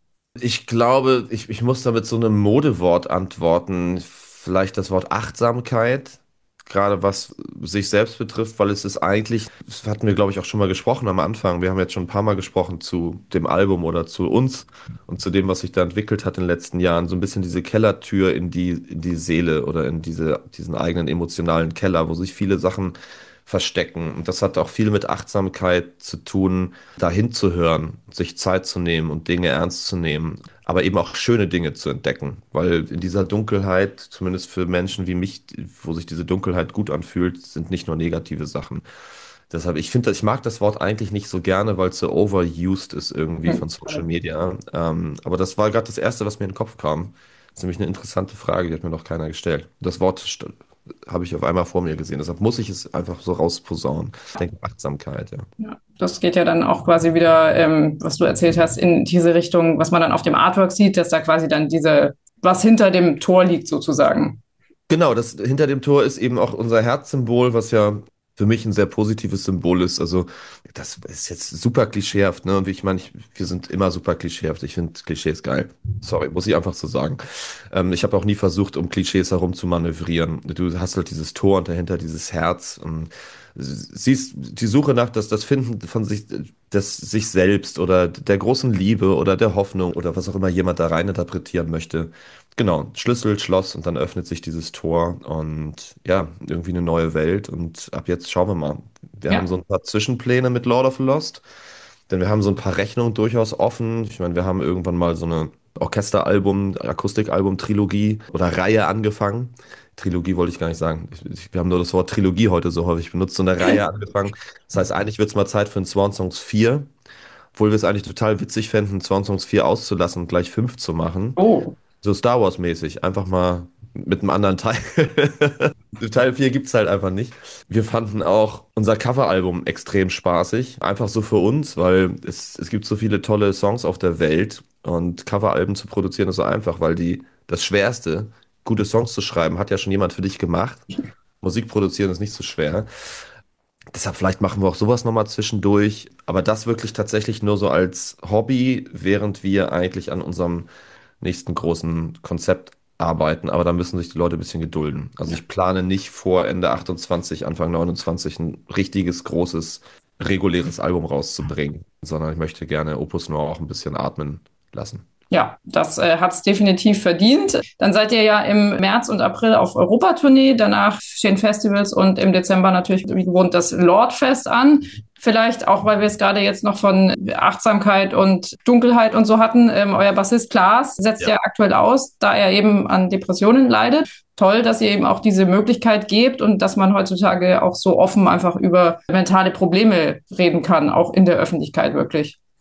Ich glaube, ich, ich muss da mit so einem Modewort antworten. Vielleicht das Wort Achtsamkeit, gerade was sich selbst betrifft, weil es ist eigentlich, das hatten wir, glaube ich, auch schon mal gesprochen am Anfang. Wir haben jetzt schon ein paar Mal gesprochen zu dem Album oder zu uns und zu dem, was sich da entwickelt hat in den letzten Jahren. So ein bisschen diese Kellertür in die, in die Seele oder in diese, diesen eigenen emotionalen Keller, wo sich viele Sachen verstecken. Und das hat auch viel mit Achtsamkeit zu tun, da hinzuhören, sich Zeit zu nehmen und Dinge ernst zu nehmen, aber eben auch schöne Dinge zu entdecken. Weil in dieser Dunkelheit, zumindest für Menschen wie mich, wo sich diese Dunkelheit gut anfühlt, sind nicht nur negative Sachen. Deshalb, ich finde, ich mag das Wort eigentlich nicht so gerne, weil es so overused ist irgendwie von Social Media. Ähm, aber das war gerade das Erste, was mir in den Kopf kam. Das ist nämlich eine interessante Frage, die hat mir noch keiner gestellt. Das Wort st- habe ich auf einmal vor mir gesehen. Deshalb muss ich es einfach so rausposaunen. Ich denke, Achtsamkeit, ja. Ja, das geht ja dann auch quasi wieder, ähm, was du erzählt hast, in diese Richtung, was man dann auf dem Artwork sieht, dass da quasi dann diese, was hinter dem Tor liegt sozusagen. Genau, das hinter dem Tor ist eben auch unser Herzsymbol, was ja für mich ein sehr positives Symbol ist. Also das ist jetzt super klischeehaft, ne? Und wie ich meine, ich, wir sind immer super klischeehaft. Ich finde Klischees geil. Sorry, muss ich einfach so sagen. Ähm, ich habe auch nie versucht, um Klischees herum zu manövrieren. Du hast halt dieses Tor und dahinter dieses Herz. Und siehst die Suche nach das, das Finden von sich, des sich selbst oder der großen Liebe oder der Hoffnung oder was auch immer jemand da rein interpretieren möchte. Genau, Schlüssel, Schloss und dann öffnet sich dieses Tor und ja, irgendwie eine neue Welt und ab jetzt schauen wir mal. Wir Ja. haben so ein paar Zwischenpläne mit Lord of the Lost, denn wir haben so ein paar Rechnungen durchaus offen. Ich meine, wir haben irgendwann mal so eine Orchesteralbum, Akustikalbum-Trilogie oder Reihe angefangen. Trilogie wollte ich gar nicht sagen. Ich, ich, wir haben nur das Wort Trilogie heute so häufig benutzt, so eine Reihe angefangen. Das heißt, eigentlich wird es mal Zeit für ein Swan Songs vier, obwohl wir es eigentlich total witzig fänden, Swan Songs vier auszulassen und gleich fünf zu machen. Oh, So Star Wars-mäßig, einfach mal mit einem anderen Teil. Teil vier gibt es halt einfach nicht. Wir fanden auch unser Coveralbum extrem spaßig. Einfach so für uns, weil es, es gibt so viele tolle Songs auf der Welt und Coveralben zu produzieren ist so einfach, weil die das Schwerste, gute Songs zu schreiben, hat ja schon jemand für dich gemacht. Musik produzieren ist nicht so schwer. Deshalb vielleicht machen wir auch sowas nochmal zwischendurch, aber das wirklich tatsächlich nur so als Hobby, während wir eigentlich an unserem nächsten großen Konzept arbeiten, aber da müssen sich die Leute ein bisschen gedulden. Also ich plane nicht vor Ende achtundzwanzig, Anfang neunundzwanzig ein richtiges, großes, reguläres Album rauszubringen, sondern ich möchte gerne Opus Noir auch ein bisschen atmen lassen. ja, das äh, hat es definitiv verdient. Dann seid ihr ja im März und April auf Europatournee, danach stehen Festivals und im Dezember natürlich wie gewohnt das Lordfest an. Vielleicht auch, weil wir es gerade jetzt noch von Achtsamkeit und Dunkelheit und so hatten. Ähm, euer Bassist Klaas setzt ja. ja aktuell aus, da er eben an Depressionen leidet. Toll, dass ihr eben auch diese Möglichkeit gebt und dass man heutzutage auch so offen einfach über mentale Probleme reden kann, auch in der Öffentlichkeit wirklich.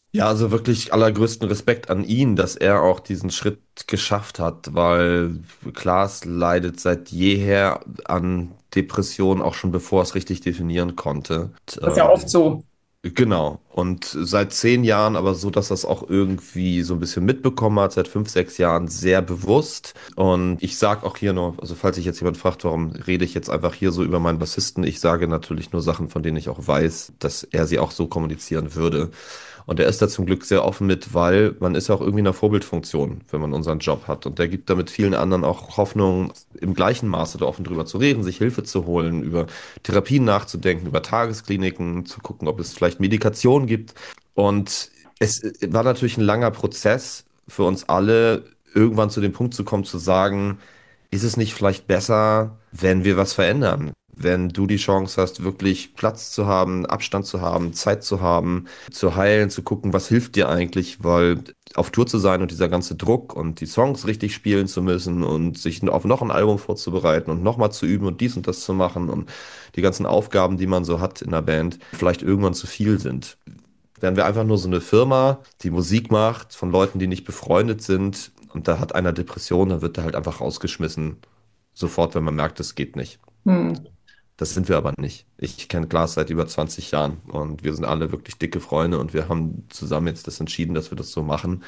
Ja, also wirklich allergrößten Respekt an ihn, dass er auch diesen Schritt geschafft hat, weil Klaas leidet seit jeher an Depressionen, auch schon bevor er es richtig definieren konnte. Und, Das ist ja oft ähm, so. genau. Und seit zehn Jahren aber so, dass er es auch irgendwie so ein bisschen mitbekommen hat, seit fünf, sechs Jahren sehr bewusst. Und ich sage auch hier noch, also falls sich jetzt jemand fragt, warum rede ich jetzt einfach hier so über meinen Bassisten, ich sage natürlich nur Sachen, von denen ich auch weiß, dass er sie auch so kommunizieren würde. Und er ist da zum Glück sehr offen mit, weil man ist ja auch irgendwie in einer Vorbildfunktion, wenn man unseren Job hat. Und der gibt damit vielen anderen auch Hoffnung, im gleichen Maße da offen drüber zu reden, sich Hilfe zu holen, über Therapien nachzudenken, über Tageskliniken, zu gucken, ob es vielleicht Medikation gibt. Und es war natürlich ein langer Prozess für uns alle, irgendwann zu dem Punkt zu kommen, zu sagen, ist es nicht vielleicht besser, wenn wir was verändern? Wenn du die Chance hast, wirklich Platz zu haben, Abstand zu haben, Zeit zu haben, zu heilen, zu gucken, was hilft dir eigentlich, weil auf Tour zu sein und dieser ganze Druck und die Songs richtig spielen zu müssen und sich auf noch ein Album vorzubereiten und nochmal zu üben und dies und das zu machen und die ganzen Aufgaben, die man so hat in der Band, vielleicht irgendwann zu viel sind. Wären wir einfach nur so eine Firma, die Musik macht von Leuten, die nicht befreundet sind und da hat einer Depression, dann wird er halt einfach rausgeschmissen. Sofort, wenn man merkt, es geht nicht. Hm. Das sind wir aber nicht. Ich kenne Klaas seit über zwanzig Jahren und wir sind alle wirklich dicke Freunde und wir haben zusammen jetzt das entschieden, dass wir das so machen.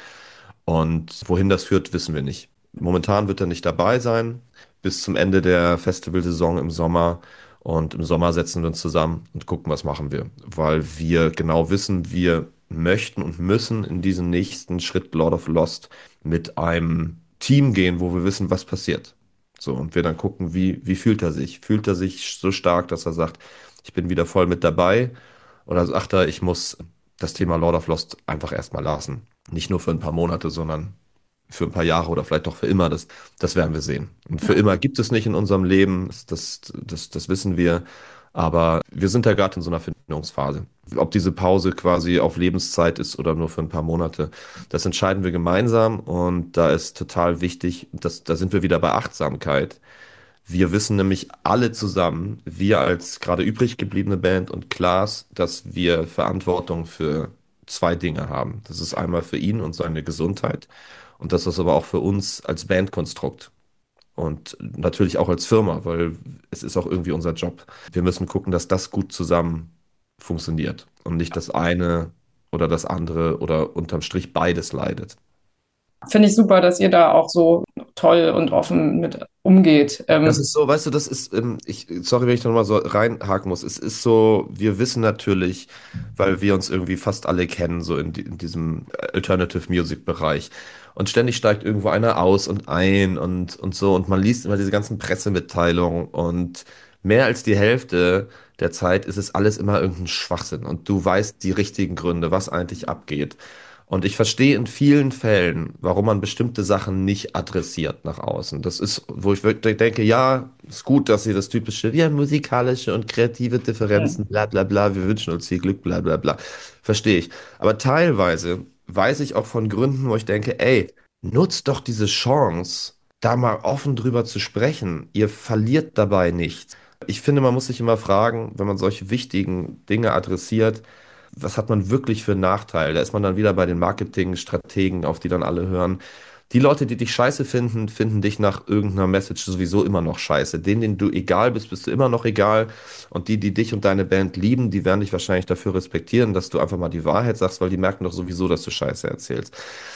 Und wohin das führt, wissen wir nicht. Momentan wird er nicht dabei sein, bis zum Ende der Festivalsaison im Sommer. Und im Sommer setzen wir uns zusammen und gucken, was machen wir. Weil wir genau wissen, wir möchten und müssen in diesen nächsten Schritt Lord of Lost mit einem Team gehen, wo wir wissen, was passiert. So, und wir dann gucken, wie, wie fühlt er sich? Fühlt er sich so stark, dass er sagt, ich bin wieder voll mit dabei? Oder sagt er, ich muss das Thema Lord of Lost einfach erstmal lassen? Nicht nur für ein paar Monate, sondern für ein paar Jahre oder vielleicht auch für immer. Das, das werden wir sehen. Und für immer gibt es nicht in unserem Leben, das, das, das, das wissen wir. Aber wir sind ja gerade in so einer Findungsphase. Ob diese Pause quasi auf Lebenszeit ist oder nur für ein paar Monate, das entscheiden wir gemeinsam. Und da ist total wichtig, dass, da sind wir wieder bei Achtsamkeit. Wir wissen nämlich alle zusammen, wir als gerade übrig gebliebene Band und Klaas, dass wir Verantwortung für zwei Dinge haben. Das ist einmal für ihn und seine Gesundheit und das ist aber auch für uns als Bandkonstrukt und natürlich auch als Firma, weil es ist auch irgendwie unser Job. Wir müssen gucken, dass das gut zusammen funktioniert und nicht das eine oder das andere oder unterm Strich beides leidet. Finde ich super, dass ihr da auch so toll und offen mit umgeht. Das Ähm, ist so, weißt du, das ist, ähm, ich, sorry, wenn ich da nochmal so reinhaken muss. Es ist so, wir wissen natürlich, weil wir uns irgendwie fast alle kennen, so in, die, in diesem Alternative Music Bereich. Und ständig steigt irgendwo einer aus und ein und, und so. Und man liest immer diese ganzen Pressemitteilungen und mehr als die Hälfte der Zeit ist es alles immer irgendein Schwachsinn. Und du weißt die richtigen Gründe, was eigentlich abgeht. Und ich verstehe in vielen Fällen, warum man bestimmte Sachen nicht adressiert nach außen. Das ist, wo ich wirklich denke, ja, ist gut, dass ihr das typische, wir haben musikalische und kreative Differenzen, bla bla bla, wir wünschen uns viel Glück, bla bla bla. Verstehe ich. Aber teilweise weiß ich auch von Gründen, wo ich denke, ey, nutzt doch diese Chance, da mal offen drüber zu sprechen. Ihr verliert dabei nichts. Ich finde, man muss sich immer fragen, wenn man solche wichtigen Dinge adressiert, was hat man wirklich für einen Nachteil? Da ist man dann wieder bei den Marketingstrategen, auf die dann alle hören. Die Leute, die dich scheiße finden, finden dich nach irgendeiner Message sowieso immer noch scheiße. Denen, denen du egal bist, bist du immer noch egal. Und die, die dich und deine Band lieben, die werden dich wahrscheinlich dafür respektieren, dass du einfach mal die Wahrheit sagst, weil die merken doch sowieso, dass du Scheiße erzählst.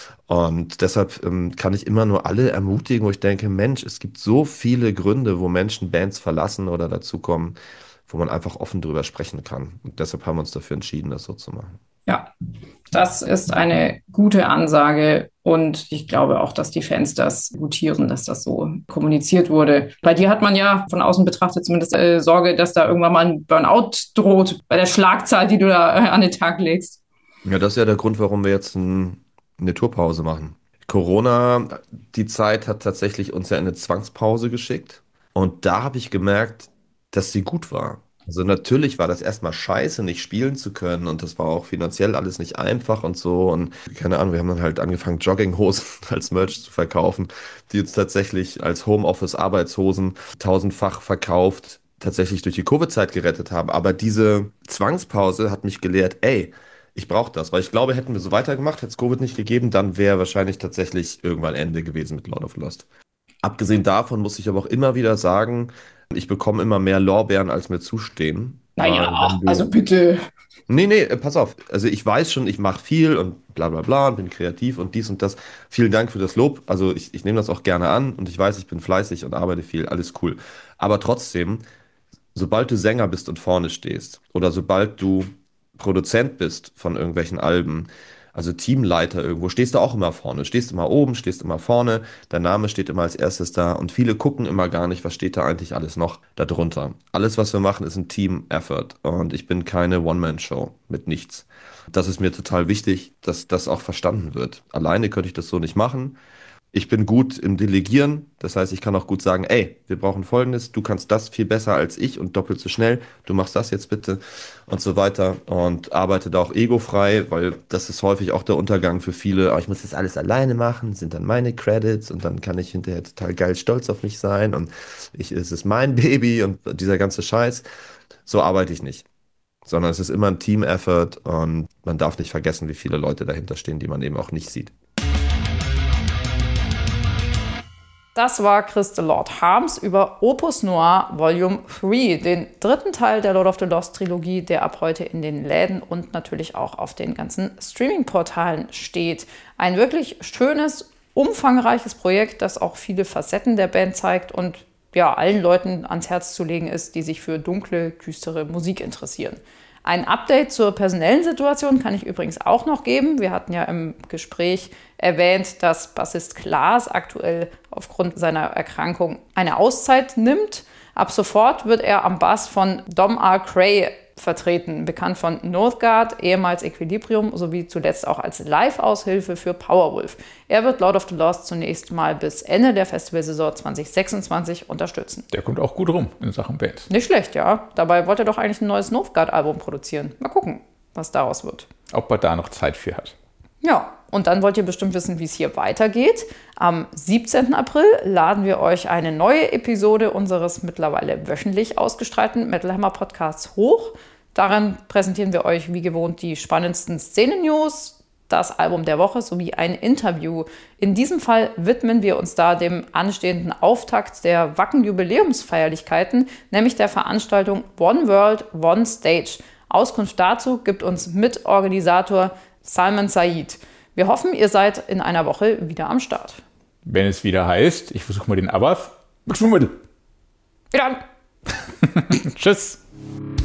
Und deshalb ähm, kann ich immer nur alle ermutigen, wo ich denke, Mensch, es gibt so viele Gründe, wo Menschen Bands verlassen oder dazukommen, wo man einfach offen drüber sprechen kann. Und deshalb haben wir uns dafür entschieden, das so zu machen. ja, das ist eine gute Ansage und ich glaube auch, dass die Fans das gutieren, dass das so kommuniziert wurde. Bei dir hat man ja von außen betrachtet zumindest äh, Sorge, dass da irgendwann mal ein Burnout droht bei der Schlagzahl, die du da äh, an den Tag legst. Ja, das ist ja der Grund, warum wir jetzt ein, eine Tourpause machen. Corona, die Zeit hat tatsächlich uns ja in eine Zwangspause geschickt. Und da habe ich gemerkt, dass sie gut war. Also natürlich war das erstmal scheiße, nicht spielen zu können und das war auch finanziell alles nicht einfach und so und keine Ahnung, wir haben dann halt angefangen, Jogginghosen als Merch zu verkaufen, die uns tatsächlich als Homeoffice-Arbeitshosen tausendfach verkauft, tatsächlich durch die Covid-Zeit gerettet haben. Aber diese Zwangspause hat mich gelehrt, ey, ich brauche das, weil ich glaube, hätten wir so weitergemacht, hätte es Covid nicht gegeben, dann wäre wahrscheinlich tatsächlich irgendwann Ende gewesen mit Lord of Lost. Abgesehen davon muss ich aber auch immer wieder sagen, ich bekomme immer mehr Lorbeeren, als mir zustehen. Naja, Weil wenn du- also bitte. Nee, nee, äh, pass auf. Also ich weiß schon, ich mache viel und bla bla bla und bin kreativ und dies und das. Vielen Dank für das Lob. Also ich, ich nehme das auch gerne an und ich weiß, ich bin fleißig und arbeite viel. Alles cool. Aber trotzdem, sobald du Sänger bist und vorne stehst oder sobald du Produzent bist von irgendwelchen Alben, also Teamleiter irgendwo, stehst du auch immer vorne. Stehst immer oben, stehst immer vorne, dein Name steht immer als erstes da und viele gucken immer gar nicht, was steht da eigentlich alles noch darunter. Alles, was wir machen, ist ein Team-Effort und ich bin keine One-Man-Show mit nichts. Das ist mir total wichtig, dass das auch verstanden wird. Alleine könnte ich das so nicht machen. Ich bin gut im Delegieren, das heißt, ich kann auch gut sagen, ey, wir brauchen Folgendes, du kannst das viel besser als ich und doppelt so schnell, du machst das jetzt bitte und so weiter und arbeite da auch egofrei, weil das ist häufig auch der Untergang für viele, oh, ich muss das alles alleine machen, sind dann meine Credits und dann kann ich hinterher total geil stolz auf mich sein und ich, es ist mein Baby und dieser ganze Scheiß. So arbeite ich nicht, sondern es ist immer ein Team-Effort und man darf nicht vergessen, wie viele Leute dahinter stehen, die man eben auch nicht sieht. Das war Chris de Lord Harms über Opus Noir Volume drei, den dritten Teil der Lord of the Lost Trilogie, der ab heute in den Läden und natürlich auch auf den ganzen Streaming-Portalen steht. Ein wirklich schönes, umfangreiches Projekt, das auch viele Facetten der Band zeigt und ja, allen Leuten ans Herz zu legen ist, die sich für dunkle, düstere Musik interessieren. Ein Update zur personellen Situation kann ich übrigens auch noch geben. Wir hatten ja im Gespräch erwähnt, dass Bassist Klaas aktuell aufgrund seiner Erkrankung eine Auszeit nimmt. Ab sofort wird er am Bass von Dom R. Cray vertreten, bekannt von Northgard, ehemals Equilibrium, sowie zuletzt auch als Live-Aushilfe für Powerwolf. Er wird Lord of the Lost zunächst mal bis Ende der Festivalsaison zwanzig sechsundzwanzig unterstützen. Der kommt auch gut rum in Sachen Band. Nicht schlecht, ja. Dabei wollte er doch eigentlich ein neues Northgard-Album produzieren. Mal gucken, was daraus wird. Ob er da noch Zeit für hat. Ja, und dann wollt ihr bestimmt wissen, wie es hier weitergeht. Am siebzehnten April laden wir euch eine neue Episode unseres mittlerweile wöchentlich ausgestrahlten Metal Hammer Podcasts hoch. Darin präsentieren wir euch wie gewohnt die spannendsten Szenen-News, das Album der Woche sowie ein Interview. In diesem Fall widmen wir uns da dem anstehenden Auftakt der Wacken-Jubiläumsfeierlichkeiten, nämlich der Veranstaltung One World, One Stage. Auskunft dazu gibt uns Mitorganisator Salman Said. Wir hoffen, ihr seid in einer Woche wieder am Start. Wenn es wieder heißt, ich versuche mal den Abath. Wieder. Tschüss.